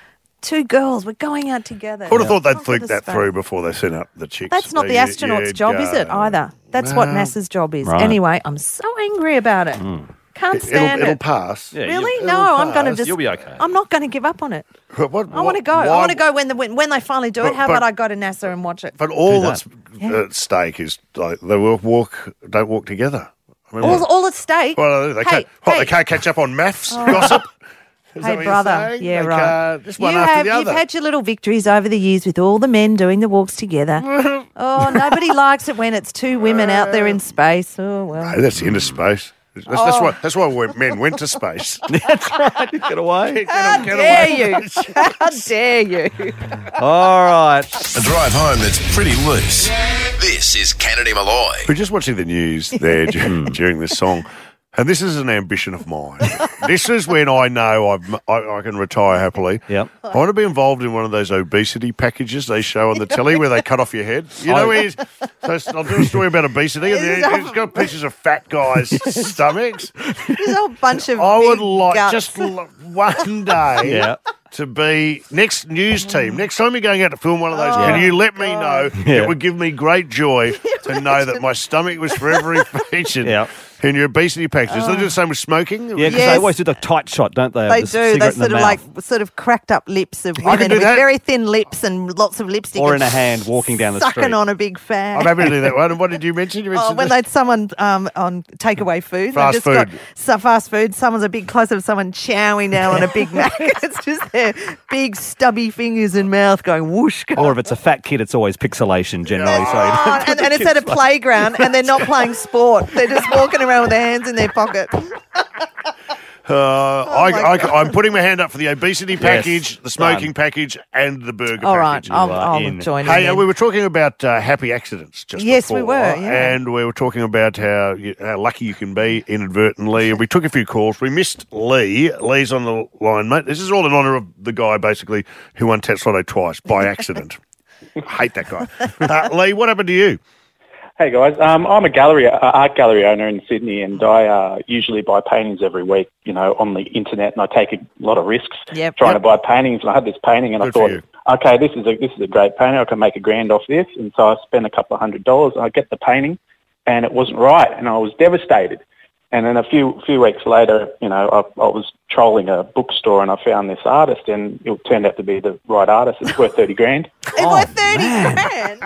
two girls. We're going out together. I would have thought they'd Not for think the that space. through before they sent up the chicks. That's not So the you- astronaut's you'd job, go, is it, either? That's what No. NASA's job is. Right. Anyway, I'm so angry about it. Can't It'll, stand it'll it. pass. Really? No, I'm going to just. You'll be okay. I'm not going to give up on it. But what, I want to go. I why- want to go when the when, when they finally do it. But- How but- about I go to NASA and watch it? But all Do that's that. at stake is like they walk, walk don't walk together. I mean, all, what- all at stake. well, they hey, can't. What, hey. they can't catch up on maths Oh. gossip. Is that Hey, what you're brother. saying? Yeah, They right. can't- Just one you after have, the You've other. had your little victories over the years with all the men doing the walks together. Oh, nobody likes it when it's two women out there in space. Oh, well. Hey, that's into space. That's, that's Oh. why. That's why we- men went to space. That's right. Get away. How get dare away. you? How dare you? All right. A drive home that's pretty loose. This is Kennedy Malloy. We're just watching the news there during, during this song, and this is an ambition of mine. This is when I know I've, I, I can retire happily. Yep. I want to be involved in one of those obesity packages they show on the telly where they cut off your head. You know, where you, so I'll do a story about obesity, and then it's got pictures of fat guys' stomachs. There's a whole bunch of I would big like guts. just l- one day Yeah. to be next news team. Next time you're going out to film one of those, Oh, can you let me know? Yeah. It would give me great joy to know that my stomach was forever featured Yeah. in your obesity packages. They do the same with smoking. Yeah, because Yes. they always do the tight shot, don't they? of They the do. They cigarette in the sort of mouth. like sort of cracked up lips of I can women do with that. very thin lips and lots of lipstick. Or and in a hand walking down the sucking street. on a big fan. I'm happy to do that one. And what did you mention? You Oh, mentioned when the- they'd someone um, on takeaway food, Fast they've just got food. so fast food. Someone's a big close up of someone chowing down on a Big Mac. It's just their big stubby fingers and mouth going whoosh. Or if it's a fat kid, it's always pixelation generally. So you don't Oh, put and, the and it's at a kids' face. playground, and they're not playing sport. They're just walking around with their hands in their pocket. Uh, I, I, I'm putting my hand up for the obesity package, the smoking done. package, and the burger All right, package. I'll, are I'll in. join Hey, in. uh, then. we were talking about uh, happy accidents just Yes, we before, were, yeah. and we were talking about how, you, how lucky you can be inadvertently. And we took a few calls. We missed Lee. Lee's on the line, mate. This is all in honour of the guy, basically, who won Tats Lotto twice by accident. I hate that guy. Uh, Lee, what happened to you? Hey guys, um, I'm a gallery uh, art gallery owner in Sydney, and I uh, usually buy paintings every week, you know, on the internet, and I take a lot of risks Yep. trying Yep. to buy paintings. And I had this painting, and Good I for thought, you. okay, this is a this is a great painting. I can make a grand off this, and so I spent a couple of hundred dollars. And I get the painting, and it wasn't right, and I was devastated. And then a few few weeks later, you know, I, I was trolling a bookstore, and I found this artist, and it turned out to be the right artist. It's worth thirty grand. It's worth thirty grand.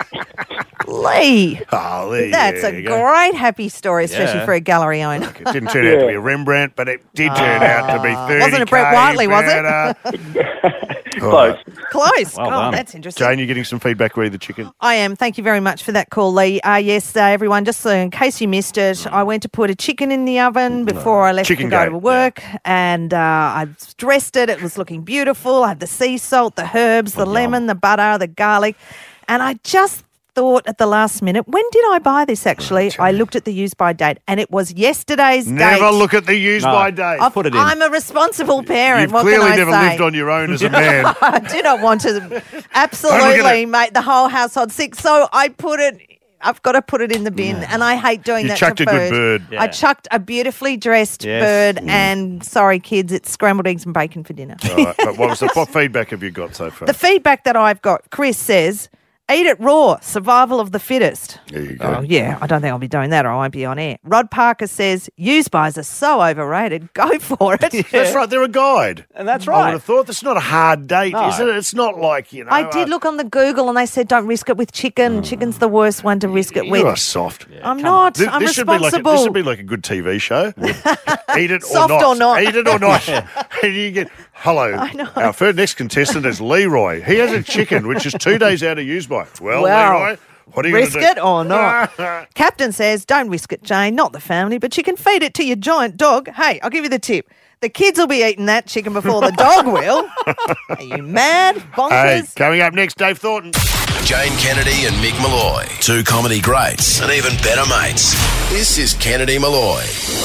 Lee. Oh, Lee, That's there a you go. great happy story, especially Yeah. for a gallery owner. It didn't turn out to be a Rembrandt, but it did turn out to be thirty. Wasn't it Brett Whiteley, was it? Close. Close. Well oh, done. that's interesting. Jane, you're getting some feedback re the chicken. I am. Thank you very much for that call, Lee. Uh, yes, uh, everyone, just uh, in case you missed it, I went to put a chicken in the oven before I left Chicken to go gate, to work, and uh, I dressed it. It was looking beautiful. I had the sea salt, the herbs, the lemon, the butter, the garlic, and I just thought at the last minute, when did I buy this actually? I looked at the use by date, and it was yesterday's Never date. look at the use by date. I've- I'm a responsible parent. You've what clearly can I never say? lived on your own as a man. I do not want to absolutely make the whole household sick. So I put it, I've got to put it in the bin, and I hate doing You that chucked to a good food. bird. I Yeah. chucked a beautifully dressed Yes. bird, Mm. and sorry, kids, it's scrambled eggs and bacon for dinner. All right, but what was the what feedback have you got so far? The feedback that I've got, Chris says, eat it raw, survival of the fittest. There you go. Oh, yeah, I don't think I'll be doing that or I won't be on air. Rod Parker says, use buys are so overrated. Go for it. That's right, they're a guide. And that's I right. would have thought that's not a hard date, No. is it? It's not like, you know. I did look on the Google and they said don't risk it with chicken. Chicken's the worst one to risk it You with. are soft. I'm not. This, I'm this should be like a, responsible. this should be like a good T V show. Eat it Soft or not. or not. Eat it or not. And you get hello. I know. Our third next contestant is Leroy. He has a chicken which is two days out of use by. Well, Well, Leroy, what are you risk gonna do? it or not? Captain says, don't risk it, Jane, not the family, but you can feed it to your giant dog. Hey, I'll give you the tip. The kids will be eating that chicken before the dog will. Are you mad? Hey, Bonkers? coming up next, Dave Thornton. Jane Kennedy and Mick Malloy. Two comedy greats and even better mates. This is Kennedy Malloy.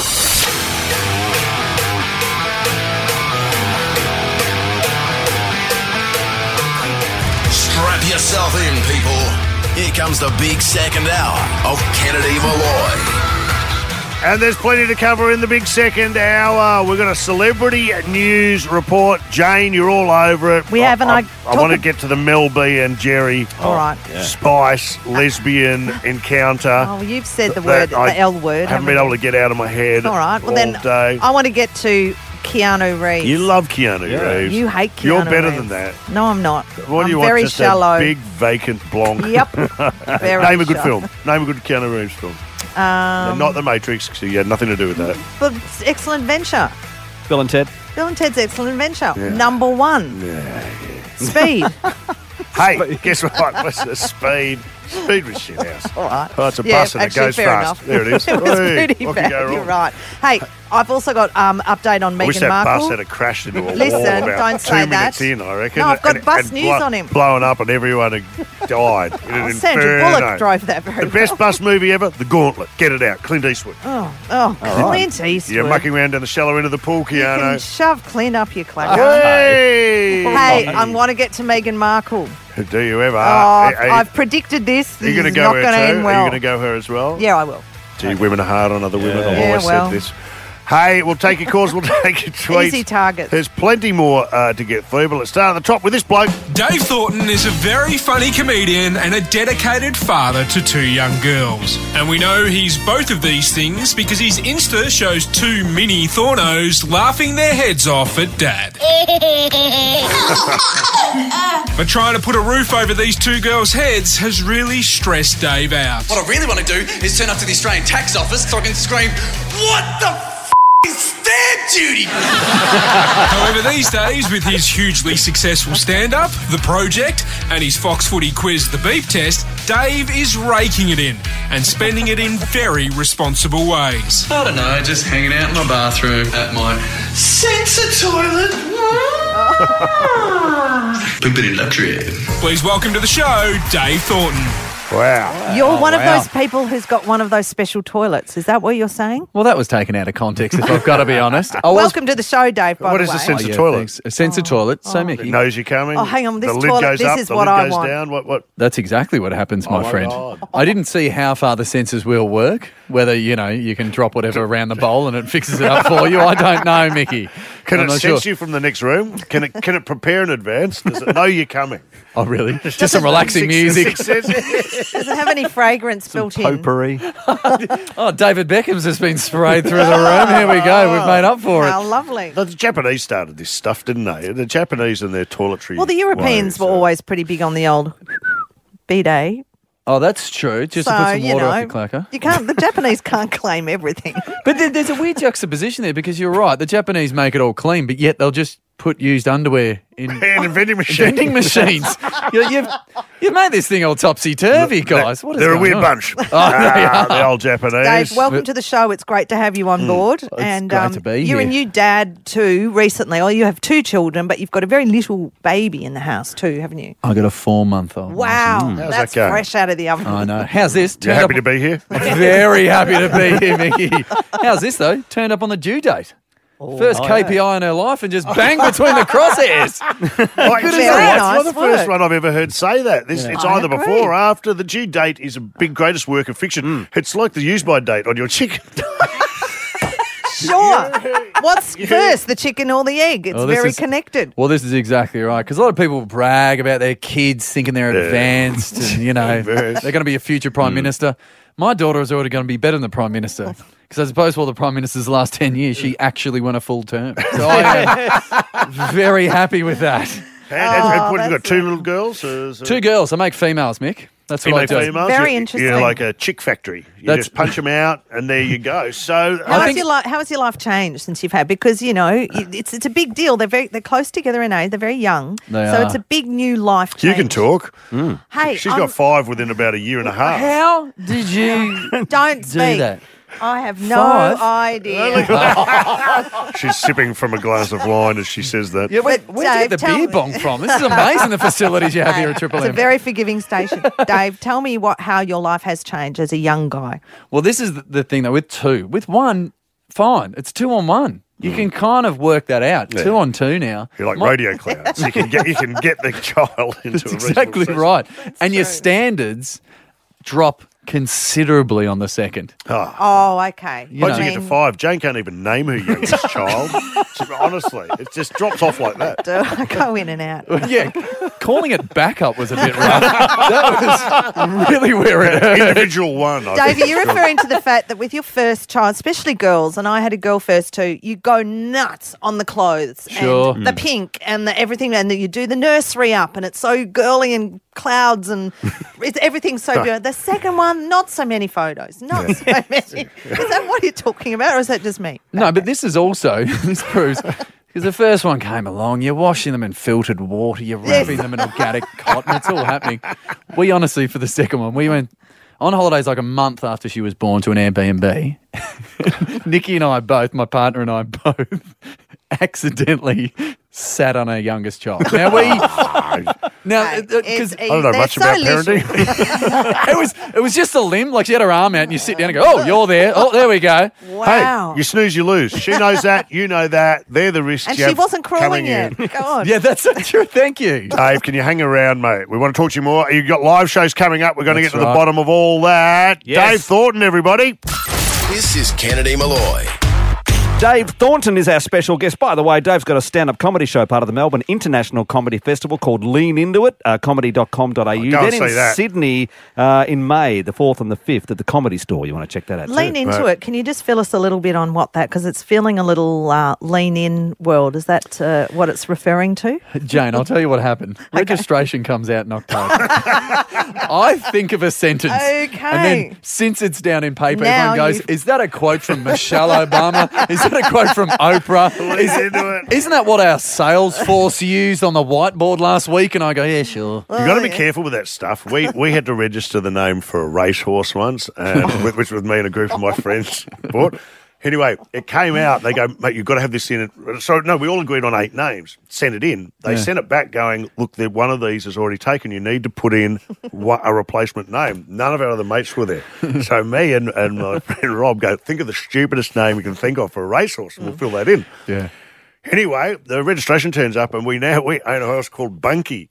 Strap yourself in, people. Here comes the big second hour of Kennedy Malloy. And there's plenty to cover in the big second hour. We've got a celebrity news report. Jane, you're all over it. We have, and I, I I, I want to get to the Mel B and Jerry All right. yeah. Spice lesbian encounter. Oh, you've said the That word, I the L word. haven't been you? able to get out of my head. All right. Well, all then day. I want to get to Keanu Reeves. You love Keanu Yeah. Reeves. You hate Keanu You're better Reeves. than that. No, I'm not. What I'm do you very want? Just shallow. a big vacant blonde. Yep. Very Name a good shallow. film. Name a good Keanu Reeves film. Um, No, not The Matrix, because he had nothing to do with that. But it's Excellent Adventure. Bill and Ted. Bill and Ted's Excellent Adventure. Yeah. Number one. Speed. Hey, guess what? What's the speed? Speed was shit house. All right. Oh, it's a Yeah, bus and it actually, goes fair fast. enough. There it is. It was Hey, pretty what can bad. go wrong? You're right. Hey, I've also got um update on I wish Meghan that Markle. bus had a crashed into a wall Listen, about don't two say minutes that. in, I reckon. No, I've got and, bus and news blow- on him. Blowing up and everyone had died. in an Oh, Sandra inferno. Bullock drove that very The best bus movie ever, The Gauntlet. Get it out. Clint Eastwood. Oh, oh, Clint Eastwood. You're mucking around down the shallow end of the pool, You can Keanu. shove Clint up your clacker. Hey! Hey, I want to get to Meghan Markle. Do you ever? Oh, Are- I've, are you- I've predicted this. Are you This going to is go not her going to too? end Are you well. going to go her as well? Yeah, I will. Gee, women are hard on other women. I've Yeah, always well. said this. Hey, we'll take your calls. We'll take your tweets. Easy targets. There's plenty more uh, to get through, but let's start at the top with this bloke. Dave Thornton is a very funny comedian and a dedicated father to two young girls. And we know he's both of these things because his Insta shows two mini Thornos laughing their heads off at Dad. But trying to put a roof over these two girls' heads has really stressed Dave out. What I really want to do is turn up to the Australian Tax Office so I can scream, "What the f*** is stamp duty?" However, these days, with his hugely successful stand-up, The Project, and his Fox Footy quiz, The Beep Test, Dave is raking it in and spending it in very responsible ways. I don't know, just hanging out in my bathroom at my sensor toilet. Pooping in luxury. Please welcome to the show, Dave Thornton. Wow. You're one wow. of those people who's got one of those special toilets. Is that what you're saying? Well, that was taken out of context, if I've got to be honest. I was, Welcome to the show, Dave, by What the is way. a sensor Oh, yeah, toilet? thanks. A sensor toilet. So, Mickey. It knows you're coming. Oh, hang on, this the lid toilet- goes this up, is the what lid I goes want. down. What? What? That's exactly what happens, my Oh, my friend. God. I didn't see how far the sensors will work, whether, you know, you can drop whatever around the bowl and it fixes it up for you. I don't know, Mickey. Can I'm it not sense sure. you from the next room? Can it? Can it prepare in advance? Does it know you're coming? Oh, really? Just some relaxing Six- music. six senses? Does it have any fragrance built in? Potpourri. Oh, David Beckham's just been sprayed through the room. Here we go. We've made up for How it. lovely. The Japanese started this stuff, didn't they? The Japanese and their toiletry. Well, the Europeans ways, were uh, always pretty big on the old bidet. Oh, that's true. Just so, to put some you water know, off your clacker. you can't. The Japanese can't claim everything. But there, there's a weird juxtaposition there because you're right. The Japanese make it all clean, but yet they'll just put used underwear in And vending machines. vending machines. you, you've, you've made this thing all topsy-turvy, guys. What is They're a going weird on? bunch. Oh, they Ah, are. the old Japanese. Dave, welcome to the show. It's great to have you on board. and um, great to be you're a here. new dad too recently. Or you have two children, but you've got a very little baby in the house too, haven't you? I got a four-month-old. Wow, How's that that's going? fresh out of the oven. I know. How's this? You're Turned happy up- to be here? Very happy to be here, Mickey. How's this, though? Turned up on the due date. First oh, K P I in her life and just bang between the crosshairs. Like, Good you as know that. what? It's not the Nice first work. one I've ever heard say that. This, It's I either agree. before or after. The due date is a big, greatest work of fiction. It's like the use-by date on your chicken. Sure. What's first, the chicken or the egg? It's Well, this very is- connected. Well, this is exactly right because a lot of people brag about their kids thinking they're Yeah. advanced and, you know, they're going to be a future Prime Minister. My daughter is already going to be better than the Prime Minister because as opposed to all the Prime Ministers the last ten years, she actually went a full term. So I am very happy with that. And, and, and what, you've got that's two little girls? Or is it- Two girls. I make females, Mick. That's You what I make do. females? Very You're- interesting. You're like a chick factory. You That's- just punch them out and there you go. So How, I has think- your li- how has your life changed since you've had? Because you know it- it's it's a big deal. They're very they're close together in age. They're very young, They so are. it's a big new life you change. can talk. Hey, She's I'm- got five within about a year and a half. How did you Don't do speak. that? I have no Five? idea. She's sipping from a glass of wine as she says that. Yeah, where, But, where'd you Dave, get the tell beer me- bong from? This is amazing, the facilities you have here at Triple It's a M. very forgiving station. Dave, tell me what how your life has changed as a young guy. Well, this is the, the thing, though, with two. With one, fine. It's two on one. You can kind of work that out. Yeah. Two on two now. You're like My- radio clowns. You can get you can get the child into That's a reasonable exactly sense. right. and your standards drop considerably on the second. Oh. Oh, okay. You Once know. you get to five, Jane can't even name her youngest child. Honestly, it just drops off like that. I go in and out. Yeah, calling it backup was a bit rough. That was really where it hurt. Individual one. I Davey, think. you're referring to the fact that with your first child, especially girls, and I had a girl first too, you go nuts on the clothes Sure. and the pink and the everything, and you do the nursery up, and it's so girly and clouds and it's everything's so beautiful. The second one, not so many photos, not so many. Is that what you're talking about, or is that just me? No, but this is also, this proves, because the first one came along, you're washing them in filtered water, you're wrapping them in organic cotton, it's all happening. We honestly, for the second one, we went on holidays like a month after she was born to an Airbnb. Nikki and I both, my partner and I both, accidentally sat on our youngest child. Now we, now because I don't know much about parenting. it was it was just a limb, like she had her arm out, and you sit down and go, "Oh, you're there. Oh, there we go." Wow. Hey, you snooze, you lose. She knows that. You know that. They're the risks. And you she have wasn't crawling coming yet. in. Go on. Yeah, that's so true. Thank you. Dave, can you hang around, mate? We want to talk to you more. You've got live shows coming up. We're going to That's get to right. the bottom of all that. Yes. Dave Thornton, everybody. This is Kennedy Malloy. Dave Thornton is our special guest. By the way, Dave's got a stand-up comedy show, part of the Melbourne International Comedy Festival called Lean Into It, uh, comedy dot com dot a u. Oh, go and Then in see that. Sydney uh, in May, the fourth and the fifth at the Comedy Store. You want to check that out Lean too. into it. Can you just fill us a little bit on what that, because it's feeling a little uh, lean in world. Is that uh, what it's referring to? Jane, I'll tell you what happened. Registration comes out in October. I think of a sentence. Okay. And then since it's down in paper, Now everyone goes, you've- is that a quote from Michelle Obama? Is that a quote from Oprah? Is, into it. Isn't that what our sales force used on the whiteboard last week? And I go, yeah, sure. You've got to be yeah. careful with that stuff. We we had to register the name for a racehorse once, and with, which was me and a group of my friends bought. Anyway, it came out. They go, mate, you've got to have this in it. So, no, we all agreed on eight names. Sent it in. They Yeah. sent it back going, look, there- one of these is already taken. You need to put in wha- a replacement name. None of our other mates were there. So me and, and my friend Rob go, think of the stupidest name you can think of for a racehorse, and we'll fill that in. Yeah. Anyway, the registration turns up, and we now we own a horse called Bunky,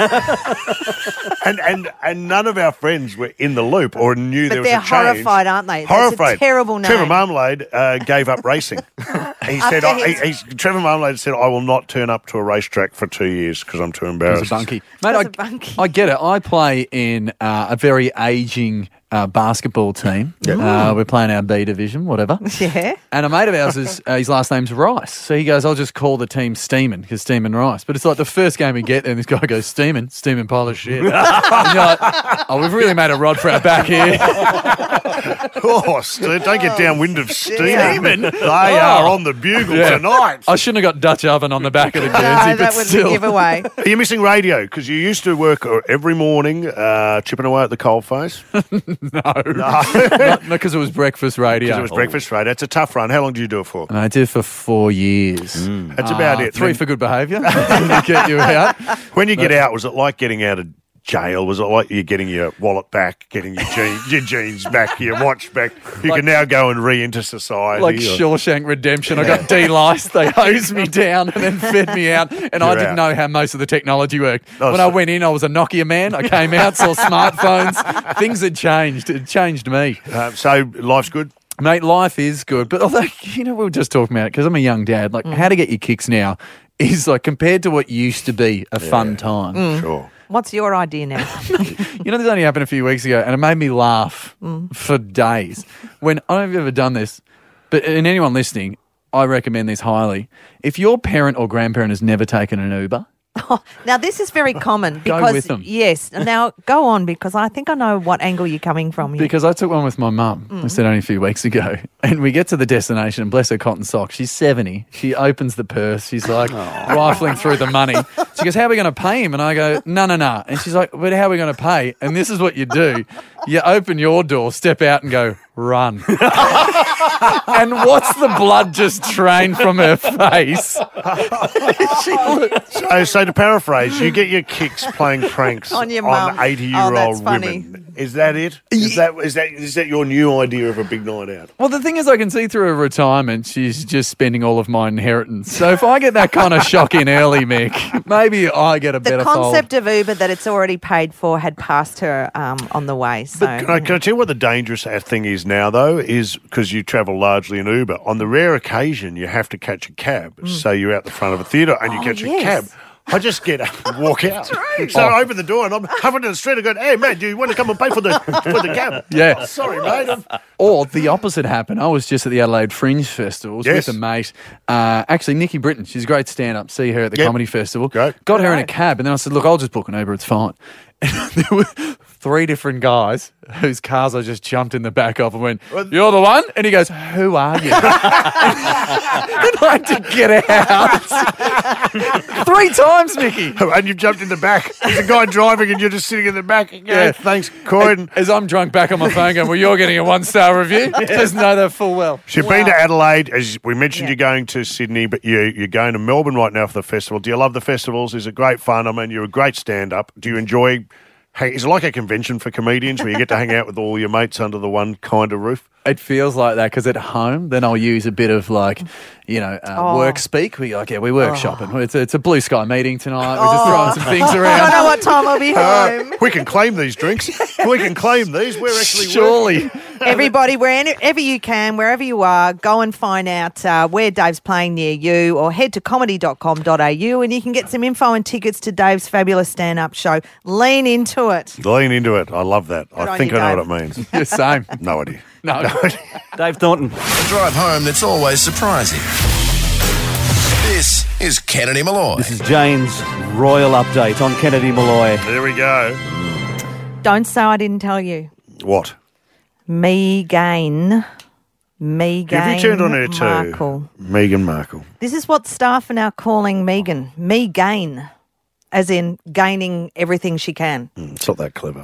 and and and none of our friends were in the loop or knew But there was they're a change. horrified, aren't they? That's a Horrified. terrible name. Trevor Marmalade uh, gave up racing. He said, After I, his- he, he's, Trevor Marmalade said, I will not turn up to a racetrack for two years because I'm too It embarrassed. was a bunkie. Mate, was I, a bunkie. I get it. I play in uh, a very aging uh, basketball team. Uh, we're playing our B division, whatever. Yeah. And a mate of ours, is uh, his last name's Rice. So he goes, I'll just call the team Steeman, because Steeman Rice. But it's like the first game we get there, and this guy goes, Steeman, Steeman pile of shit. And you're like, oh, we've really made a rod for our back here. Oh, Steve, don't get downwind of Steeman. Steeman? They are on the bugle Yeah. tonight. I shouldn't have got Dutch oven on the back of the Guernsey, No, but that would be still. a giveaway. Are you missing radio? Because you used to work uh, every morning uh, chipping away at the coalface. No, because it was breakfast radio. Because it was breakfast radio. It's a tough run. How long did you do it for? And I did for four years. That's about Uh, it. Three Then- for good behaviour. to get you out. When you get out, was it like getting out of jail? Was it like you getting your wallet back, getting your jeans, your jeans back, your watch back? You Like- can now go and re-enter society. Like or- Shawshank Redemption. I got de-liced. They hosed me down and then fed me out. And I You're didn't out. know how most of the technology worked. Oh, when so- I went in, I was a Nokia man. I came out, saw smartphones. Things had changed. It changed me. Uh, so life's good. Mate, life is good. But although, you know, we were just talking about it because I'm a young dad. Like, how to get your kicks now is like compared to what used to be a fun time. Sure. What's your idea now? You know, this only happened a few weeks ago, and it made me laugh for days. When I don't know if you've ever done this, but and anyone listening, I recommend this highly. If your parent or grandparent has never taken an Uber, Now, this is very common Go because, with them. yes. Now, go on, because I think I know what angle you're coming from here. because I took one with my mum, I said only a few weeks ago, and we get to the destination, and bless her cotton sock, she's seventy. She opens the purse. She's like rifling through the money. She goes, how are we going to pay him? And I go, no, no, no. And she's like, but how are we going to pay? And this is what you do. You open your door, step out and go, run. And what's the blood just drained from her face? She looked- So, so to paraphrase, you get your kicks playing pranks On your on mum. eighty-year-old Oh, that's funny. women. Is that it? Is that is that is that your new idea of a big night out? Well, the thing is, I can see through her retirement, she's just spending all of my inheritance. So if I get that kind of shock in early, Mick, maybe I get a The better concept of Uber that it's already paid for had passed her um, on the way. So But can I, can I tell you what the dangerous thing is now, though, is because you travel largely in Uber. On the rare occasion you have to catch a cab, so you're out the front of a theatre and you Oh, catch yes. a cab. I just get up and walk out. So I open the door and I'm hovering in the street and going, hey, man, do you want to come and pay for the for the cab? Yeah. Sorry, mate. I'm- Or the opposite happened. I was just at the Adelaide Fringe Festival was Yes. with a mate. Uh, actually, Nikki Britton. She's a great stand-up. See her at the Yep. Comedy Festival. Great. Got her in a cab, and then I said, look, I'll just book an Uber. It's fine. And there were three different guys whose cars I just jumped in the back of and went, you're the one? And he goes, who are you? And I had to get out. Three times, Mickey. And you've jumped in the back. There's a guy driving and you're just sitting in the back. Yeah, Yeah. thanks, Croydon. As I'm drunk back on my phone going, well, you're getting a one-star review. Just know that full well. So you've been to Adelaide, as we mentioned, you're going to Sydney, but you, you're going to Melbourne right now for the festival. Do you love the festivals? Is it great fun? I mean, you're a great stand-up. Do you enjoy... Hey, is it like a convention for comedians where you get to hang out with all your mates under the one kind of roof? It feels like that because at home, then I'll use a bit of like, you know, uh, Oh. work speak. We like, yeah, we workshopping. It's, a, it's a blue sky meeting tonight. We're Oh. just throwing some things I around. don't know what time I'll be Uh, home. we can claim these drinks. We can claim these. We're actually Surely. working. Everybody, wherever you can, wherever you are, go and find out uh, where Dave's playing near you, or head to comedy dot com dot a u and you can get some info and tickets to Dave's fabulous stand-up show. Lean into it. Lean into it. I love that. I on think you, I know Dave. what it means. Yeah, same. No idea. No. Dave Thornton. A drive home that's always surprising. This is Kennedy Malloy. This is Jane's Royal Update on Kennedy Malloy. There we go. Don't say I didn't tell you. What? Meghan. Meghan Have you turned on her too? Markle. Meghan Markle. This is what staff are now calling Meghan. Meghan. As in gaining everything she can. Mm, it's not that clever.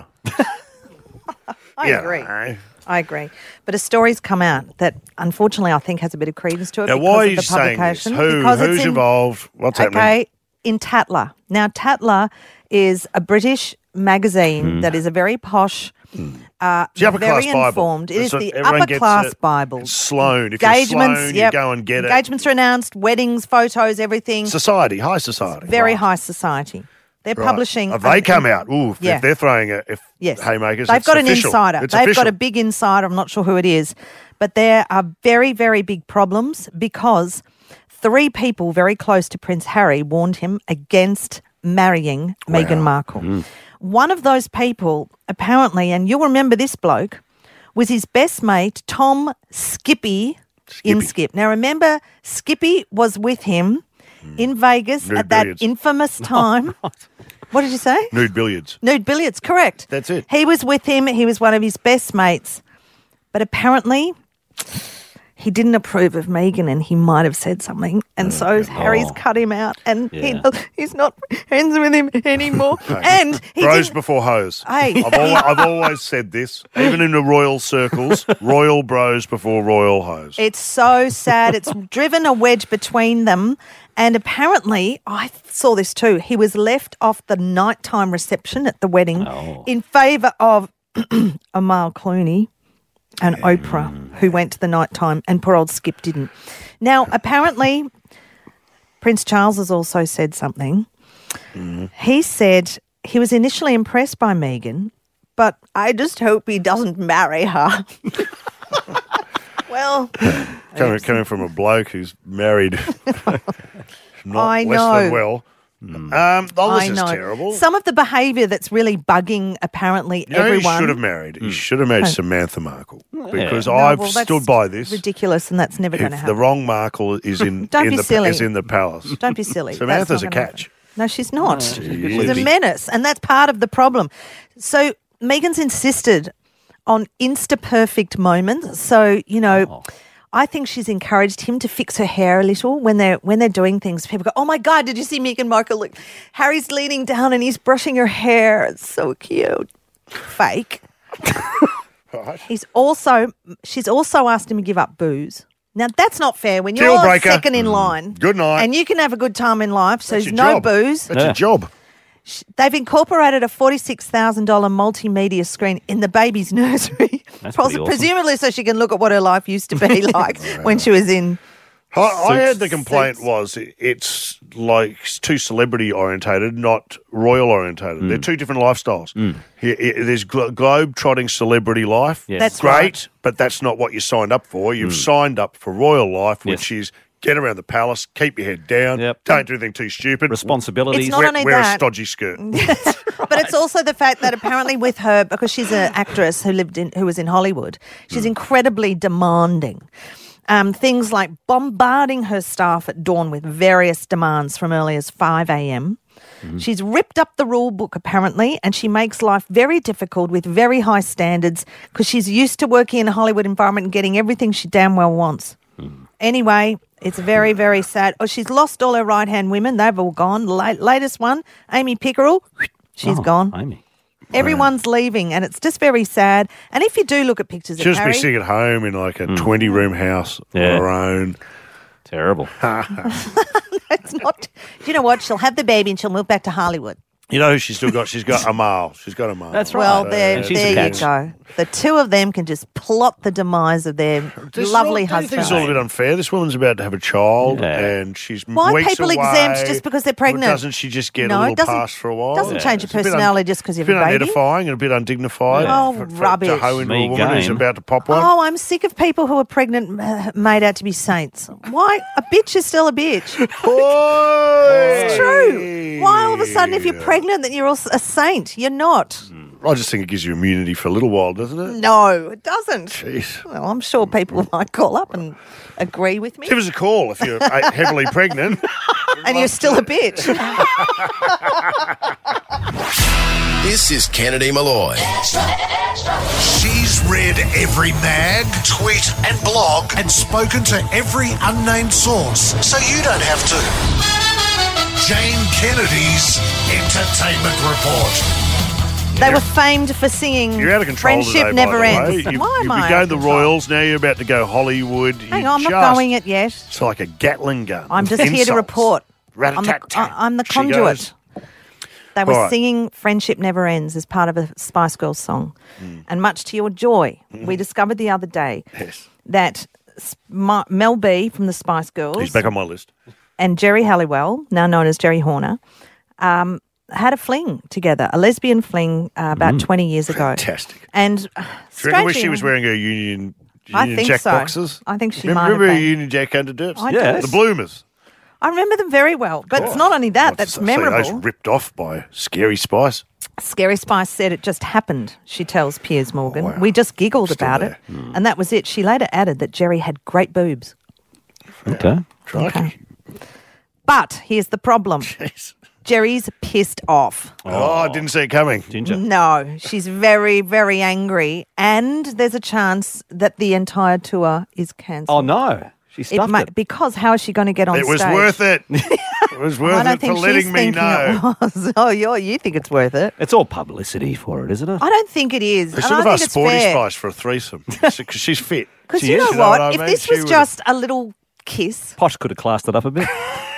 I Yeah, agree. no. I agree. But a story's come out that unfortunately I think has a bit of credence to it. Now, because why are of you the saying this? publication. Who, Because it's who's in- involved? What's happening? Okay, in Tatler. Now, Tatler is a British magazine that is a very posh, uh, It's the upper very class Bible. informed. It It's is what the everyone upper gets class it. Bible. It's Sloan. If you're Engagements, Sloan, yep. you go and get it. Engagements are announced, weddings, photos, everything. Society, high society. Very right. high society. They're Right. publishing. Have they an- come out? Ooh, if Yeah. they're throwing a if Yes. haymakers. They've it's got an official. insider. It's They've official. got a big insider. I'm not sure who it is. But there are very, very big problems because three people very close to Prince Harry warned him against marrying Meghan Markle. Mm. One of those people, apparently, and you'll remember this bloke, was his best mate, Tom Skippy, in Skip. Now, remember, Skippy was with him in Vegas Nude at that billiards. infamous time. What did you say? Nude billiards. Nude billiards, correct. That's it. He was with him. He was one of his best mates. But apparently, he didn't approve of Meghan and he might have said something. And so Harry's Oh. cut him out and Yeah. he, he's not friends with him anymore. and he Bros didn't- before hoes. Hey. I've, al- I've always said this, even in the royal circles, royal bros before royal hoes. It's so sad. It's driven a wedge between them. And apparently, I saw this too. He was left off the nighttime reception at the wedding in favour of Amal Clooney and Oprah, who went to the nighttime, and poor old Skip didn't. Now, apparently, Prince Charles has also said something. He said he was initially impressed by Meghan, but I just hope he doesn't marry her. Well, Coming, coming from a bloke who's married not I less know. than well. Um, oh, this I is know. terrible. Some of the behaviour that's really bugging, apparently, You know who everyone. he should have married? He should have married Who? Samantha Markle. Because No, I've well, that's stood by this. ridiculous, and that's never going to If happen. the wrong Markle is in, Don't in be the silly. is in the palace. Don't be silly. That's Samantha's a not gonna catch. happen. No, she's not. She's a She's lady. a menace, and that's part of the problem. So Meghan's insisted on insta-perfect moments. So, you know, I think she's encouraged him to fix her hair a little when they're when they're doing things. People go, "Oh my God, did you see Meghan Markle? Look, Harry's leaning down and he's brushing her hair. It's so cute." Fake. He's also she's also asked him to give up booze. Now that's not fair when Deal you're breaker. second in line. Good night. And you can have a good time in life. So That's there's your no job. booze. That's your job. Sh- They've incorporated a forty-six thousand dollars multimedia screen in the baby's nursery, That's Pres- pretty awesome. presumably so she can look at what her life used to be like when she was in. I, I Suits. heard the complaint was it- it's like it's too celebrity orientated, not royal orientated. Mm. They're two different lifestyles. Here, i- there's glo- globe-trotting celebrity life. Yes. That's great, right. but that's not what you signed up for. You've Mm. signed up for royal life, Yes. which is get around the palace, keep your head down, Yep. don't do anything too stupid. Responsibilities. It's not wear, only wear a that- stodgy skirt. But it's also the fact that apparently with her, because she's an actress who lived in, who was in Hollywood, she's incredibly demanding. Um, things like bombarding her staff at dawn with various demands from early as five a.m. She's ripped up the rule book apparently, and she makes life very difficult with very high standards because she's used to working in a Hollywood environment and getting everything she damn well wants. Anyway, it's very, very sad. Oh, she's lost all her right-hand women. They've all gone. The la- latest one, Amy Pickerel, she's Oh, gone. Amy. Everyone's leaving, and it's just very sad. And if you do look at pictures She'll of just Harry, be sitting at home in like a twenty-room house Yeah. on her own. Terrible. it's not. Do you know what? She'll have the baby and she'll move back to Hollywood. You know who she's still got? She's got Amal. She's got Amal. That's right. Well, So, there, And she's a there you catch. go. The two of them can just plot the demise of their This lovely is all, husband. This is all a bit unfair. This woman's about to have a child, Yeah. and she's Why weeks people away. exempt just because they're pregnant? Well, doesn't she just get No, a it little doesn't- pass for a while? doesn't change your It's a bit personality just 'cause you it's a have a bit baby. unedifying and a bit undignified. Oh, for, for, rubbish. To hoe into Me a woman who's game. about to pop one. Oh, I'm sick of people who are pregnant uh, made out to be saints. Why? A bitch is still a bitch. It's true. Why all of a sudden, if you're pregnant, then you're also a saint? You're not. I just think it gives you immunity for a little while, doesn't it? No, it doesn't. Jeez. Well, I'm sure people might call up and agree with me. Give us a call if you're uh, heavily pregnant. And you're still a bitch. This is Kennedy Malloy. She's read every mag, tweet, and blog and spoken to every unnamed source, so you don't have to. Jane Kennedy's Entertainment Report. They were famed for singing You're out of control Friendship today, Never by the Ends. way. You, Why am you've I been out going of the control? Royals, now you're about to go Hollywood. Hang You on, I'm not just- going it yet. It's like a Gatling gun. I'm with just here to insults. report. I'm the, Rat-a-tat-tat. I- I'm the She conduit. goes. They were All right. singing Friendship Never Ends as part of a Spice Girls song. Mm. And much to your joy, we discovered the other day Yes. that S- Ma- Mel B from the Spice Girls He's back on my list. and Jerry Halliwell, now known as Jerry Horner, um, had a fling together, a lesbian fling uh, about twenty years ago. Fantastic. And uh, Do you reckon strangely, she was wearing her Union, I Union think Jack so. boxes? I think she remember, might have remember been. Union Jack under dirt? I Yes. do. The Bloomers. I remember them very well. But it's not only that, that's So memorable. those ripped off by Scary Spice. Scary Spice said it just happened, she tells Piers Morgan. We just giggled about it. And that was it. She later added that Jerry had great boobs. Okay. Okay. But here's the problem. Jerry's pissed off. Oh, I didn't see it coming. No, she's very, very angry. And there's a chance that the entire tour is cancelled. Oh, no. She stuffed might, it. Because how is she going to get on It was stage? worth it. It was I worth don't it for think she's letting me thinking know. it was. Oh, you're, you think it's worth it? It's all publicity for it, isn't it? I don't think it is. They and should I have think asked it's Sporty fair. Spice for a threesome because she's fit. Because She you is, know what? I If mean? this She was would've- just a little kiss. Posh could have classed it up a bit.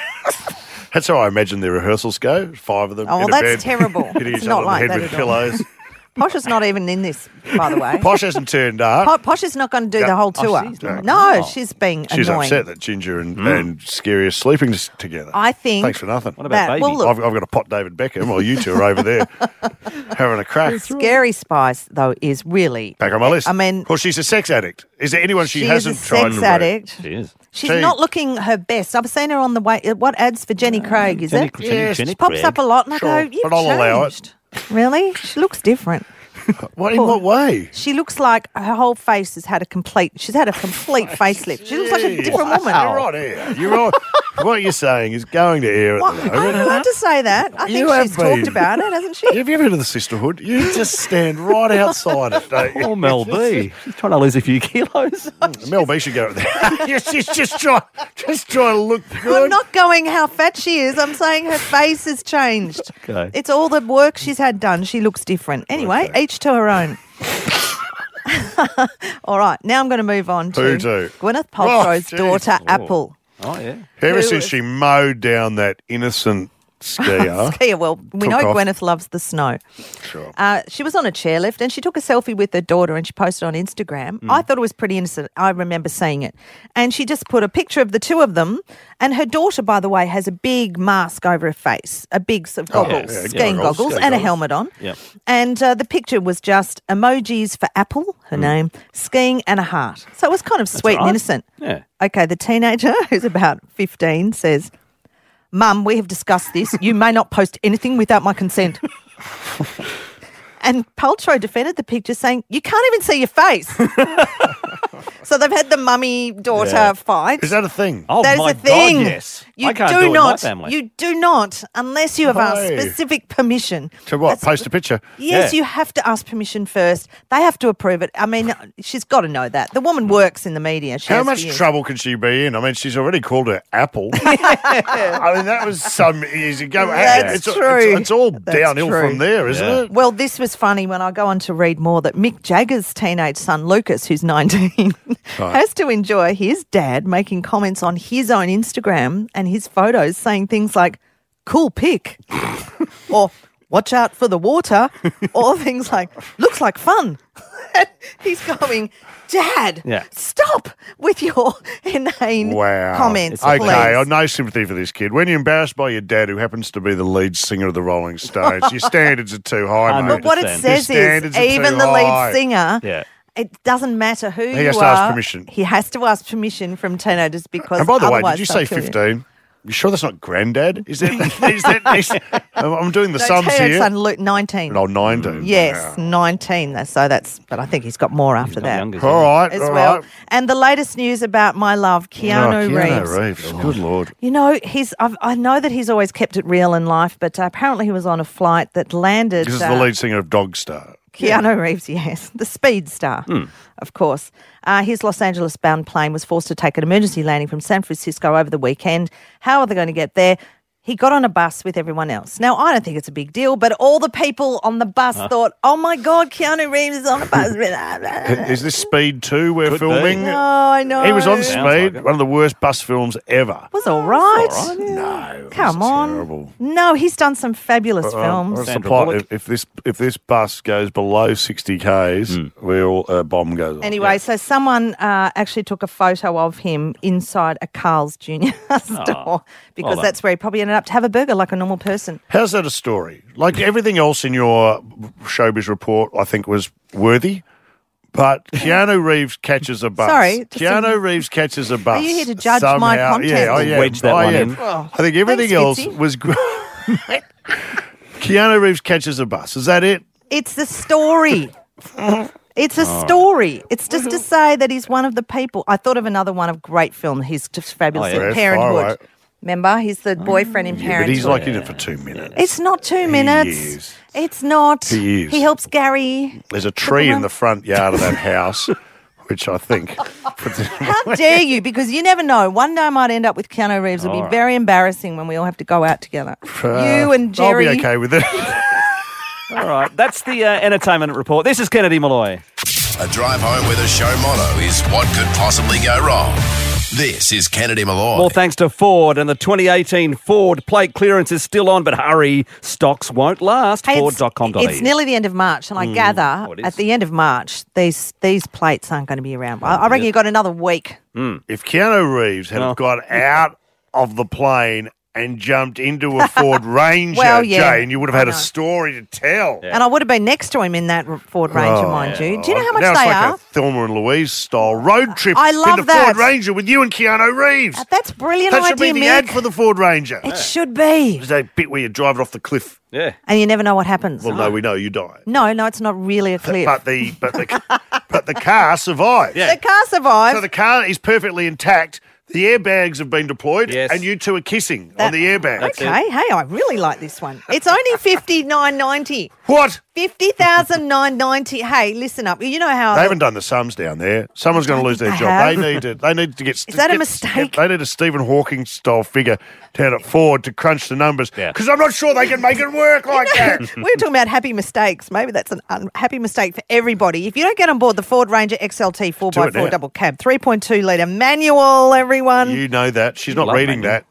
That's how I imagine their rehearsals go. Five of them. Oh, well, in a that's bed, terrible. hitting It's each not other on the like head that with at all. pillows. Posh is not even in this, by the way. Posh hasn't turned up. Po- Posh is not going to do Yeah. the whole Oh, tour. she's not. no, Oh. she's being She's annoying. upset that Ginger and, and Scary are sleeping s- together. I think. Thanks for nothing. What about That- Baby? well, look- I've, I've got to pot David Beckham while you two are over there having a crack. Scary Spice, though, is really. Back on my list. I mean, well, she's a sex addict. Is there anyone she, she hasn't is a tried sex to addict. rape? She is. She's She- not looking her best. I've seen her on the way. What ads for Jenny Craig, is Jenny- it? Jenny- Yes. Jenny she pops Craig. up a lot, and I Sure, go, You've but I'll allow it. changed. Really? She looks different. What, in what way? She looks like her whole face has had a complete. She's had a complete facelift. She looks like a different woman. You're right here. You're right. What you're saying is going to air at What? the I'm moment. allowed to say that. I think You have she's talked been. about it, hasn't she? Have you ever heard of the sisterhood? You just stand right outside it, don't you? Oh, Mel B. She's trying to lose a few kilos. Mel B should go there. Yes, she's just trying, just trying to look good. I'm not going how fat she is. I'm saying her face has changed. Okay. It's all the work she's had done. She looks different. Anyway, each to her own. All right, now I'm going to move on to Who to? Gwyneth Paltrow's Oh, geez. daughter, Oh. Apple. Oh, yeah. Ever Who since is- she mowed down that innocent skier. Skier, well, we Took know off. Gwyneth loves the snow. Sure. Uh, she was on a chairlift and she took a selfie with her daughter and she posted on Instagram. Mm. I thought it was pretty innocent. I remember seeing it. And she just put a picture of the two of them. And her daughter, by the way, has a big mask over her face, a big sort of Oh, goggles, yeah, yeah, skiing goggles, goggles, ski and a goggles. helmet on. Yep. And uh, the picture was just emojis for Apple, her name, skiing, and a heart. So it was kind of sweet and right. innocent. Yeah. Okay, the teenager, who's about fifteen, says, Mum, we have discussed this. You may not post anything without my consent. And Paltrow defended the picture, saying, you can't even see your face. So they've had the mummy-daughter Yeah. fight. Is that a thing? Oh, That is my a thing. God, yes. You I can't do do it in my not. family. You do not, unless you have asked Hey. specific permission. To what? Post a picture? Yes, you have to ask permission first. They have to approve it. I mean, she's got to know that. The woman works in the media. She How has much for years. trouble can she be in? I mean, she's already called her Apple. I mean, that was some years ago. That's it's, true. It's, it's all That's downhill true. from there, isn't Yeah. it? Well, this was funny when I go on to read more that Mick Jagger's teenage son, Lucas, who's nineteen, Right. has to enjoy his dad making comments on his own Instagram and his photos saying things like, cool pic, or watch out for the water, or things like, looks like fun. He's going, Dad, Yeah. stop with your inane Wow. comments, Okay, please. I've no sympathy for this kid. When you're embarrassed by your dad, who happens to be the lead singer of the Rolling Stones, your standards are too high, mate. But what it Your says is, standards are even too the high. lead singer, Yeah. it doesn't matter who He you has are. to ask permission. He has to ask permission from teenagers because And by the way, otherwise did you they'll say kill you. fifteen? You sure that's not granddad? Is that? is that is, I'm doing the No, sums teenage here. son, Luke, nineteen. No, nineteen. Yes, nineteen. That's- So that's, but I think he's got more after that younger, All right, as all well. right. And the latest news about my love, Keanu, Oh, Reeves. Keanu Reeves. Good Lord. You know, he's. I've, I know that he's always kept it real in life, but uh, apparently he was on a flight that landed. This is uh, the lead singer of Dog Star. Keanu Reeves, yes, the speed star, of course. Uh, his Los Angeles-bound plane was forced to take an emergency landing from San Francisco over the weekend. How are they going to get there? He got on a bus with everyone else. Now, I don't think it's a big deal, but all the people on the bus Huh? thought, oh, my God, Keanu Reeves is on a bus. Is this Speed two we're Could filming? No, I know. He was on Sounds Speed, like it. one of the worst bus films ever. Was all right. all right. No, it Come was on. terrible. No, he's done some fabulous Uh, films. what's the Sandra plot? Bullock. If, if this if this bus goes below sixty k's, we'll a bomb goes off. Anyway, so someone uh, actually took a photo of him inside a Carl's Junior store because done. that's where he probably ended up to have a burger like a normal person. How's that a story? Like everything else in your showbiz report, I think was worthy. But Keanu Reeves catches a bus. Sorry, just Keanu some- Reeves catches a bus. Are you here to judge my somehow. content? Yeah, oh, yeah. Wedge that oh, one yeah. in. Oh, I think everything thanks, else Fitzy. was good. Keanu Reeves catches a bus. Is that it? It's a story. It's a Oh. story. It's just to say that he's one of the people. I thought of another one of great film. He's just fabulous Oh, yeah. in Yes, Parenthood. far away. Remember, he's the boyfriend in Yeah, Parenthood. but he's like in it for two minutes. It's not two minutes. is. It's not. He is. He helps Gary. There's a tree in the front yard of that house, which I think. How dare you? Because you never know. One day I might end up with Keanu Reeves. It'll All be right. very embarrassing when we all have to go out together. Uh, you and Jerry. I'll be okay with it. All right, that's the uh, entertainment report. This is Kennedy Malloy. A drive home with a show motto is what could possibly go wrong. This is Kennedy Malloy. Well, thanks to Ford, and the twenty eighteen Ford plate clearance is still on, but hurry, stocks won't last. Hey, Ford dot com dot a u. It's nearly the end of March, and I Mm. gather Oh, it is. at the end of March these these plates aren't going to be around. I, I reckon you got another week. If Keanu Reeves had Oh. got out of the plane and jumped into a Ford Ranger, Well, yeah. Jane, you would have I had a know. story to tell. And I would have been next to him in that Ford Ranger, Oh, mind you. Do you know how much now they it's like are? a Thelma and Louise style road trip I in love the that. Ford Ranger with you and Keanu Reeves. That's brilliant That should idea, be the Mick. ad for the Ford Ranger. It should be. There's that bit where you drive it off the cliff. Yeah. And you never know what happens. Well, no, we know you die. No, no, it's not really a cliff. But the but the but the car survives. The car survives. So the car is perfectly intact. The airbags have been deployed, Yes. and you two are kissing That- on the airbag. Okay, hey, I really like this one. It's only fifty nine ninety. What? Fifty thousand nine ninety. Hey, listen up. You know how They haven't done the sums down there. Someone's going to lose their They job. have. They need to. They need to get. Is that a get- mistake? They need a Stephen Hawking style figure down at Ford to crunch the numbers. Because I'm not sure they can make it work like that. we were talking about happy mistakes. Maybe that's an unhappy mistake for everybody. If you don't get on board the Ford Ranger X L T four Do by it four now. double cab, three point two litre manual, everyone. You know that. She's not love reading manual. that.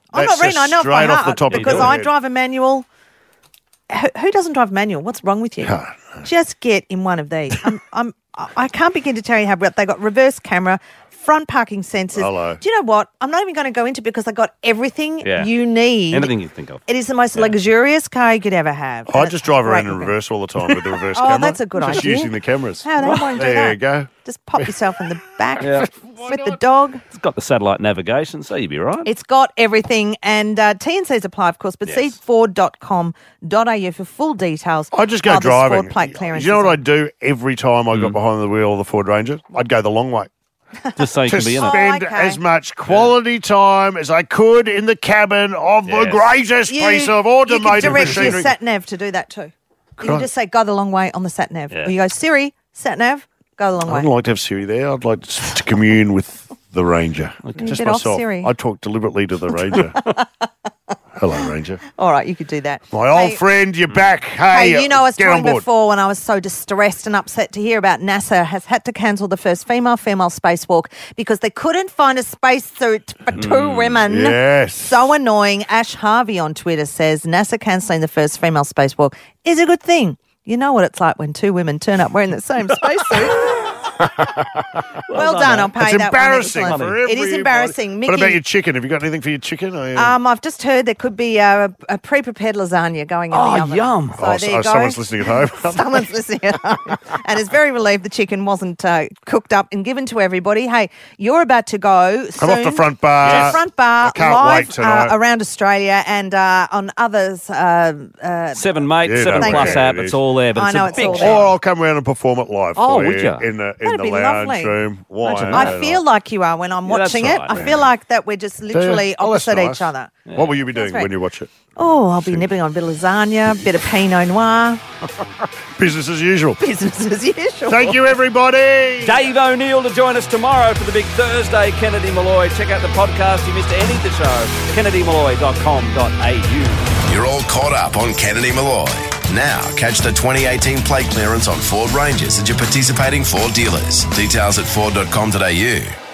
I'm That's not reading. I just know it by straight off heart the top of because your I head. drive a manual. Who, who doesn't drive a manual? What's wrong with you? Just get in one of these. I'm, I'm, I can't begin to tell you how great they got reverse camera, front parking sensors. Hello. Do you know what? I'm not even going to go into it because they got everything Yeah. you need. Anything you think of. It is the most luxurious car you could ever have. I And just it's drive around great in looking. reverse all the time with the reverse Oh, camera. that's a good just idea. using the cameras. How they won't do there that. you go. Just pop yourself in the back Yeah. with the dog. It's got the satellite navigation, so you'd be right. It's got everything, and uh, T and C's apply, of course, but see ford dot com dot a u for full details. I just go of the driving. Ford plate clearance. You know what I'd do every time I got behind the wheel of the Ford Ranger? I'd go the long way. Just so you to can be in it. spend Oh, okay. as much quality time as I could in the cabin of the Yes. greatest You- piece of You automated can direct your machinery. sat nav to do that too. You Could can I? just say, go the long way on the sat nav. Yeah. Or you go, Siri, sat nav, go the long way. I'd like to have Siri there. I'd like to to commune with the Ranger. Just get off myself. Siri. I talk deliberately to the Ranger. Hello, Ranger. All right, you could do that. My old Hey- friend, you're back. Hey, Hey, you know, I was get on talking board. before when I was so distressed and upset to hear about NASA has had to cancel the first female-female spacewalk because they couldn't find a spacesuit for two Mm, women. yes. So annoying. Ash Harvey on Twitter says NASA cancelling the first female spacewalk is a good thing. You know what it's like when two women turn up wearing the same spacesuit. well, done. I'll pay It's that embarrassing one. for Excellent. It is everybody. embarrassing. Mickey, What about your chicken? Have you got anything for your chicken? Are you- um, I've just heard there could be a, a pre-prepared lasagna going in Oh, the oven. yum. So Oh, there so- you go. someone's listening at home. Someone's listening at home and is very relieved the chicken wasn't uh, cooked up and given to everybody. Hey, you're about to go I'm off soon the front bar. to the front bar I can't live wait tonight. uh, around Australia and uh, on others. Uh, uh, Seven Mate, Yeah, Seven don't Plus worry, app, it it's is. all there. But I it's know a it's big all Or there. I'll come round and perform it live Oh, for would you ya? in the, in That'd the be lounge lovely. room. Why Imagine not? I feel like you are when I'm Yeah, that's watching it. right, I man. feel like that we're just literally Oh, that's opposite nice. each other. What will you be doing right. when you watch it? Oh, I'll be nibbling on a bit of lasagna, a bit of Pinot Noir, Business as usual. business as usual. Thank you, everybody. Dave O'Neill to join us tomorrow for the big Thursday Kennedy Malloy. Check out the podcast you missed any of the show, kennedy malloy dot com dot a u. You're all caught up on Kennedy Malloy. Now, catch the twenty eighteen plate clearance on Ford Rangers at your participating Ford dealers. Details at ford dot com dot a u.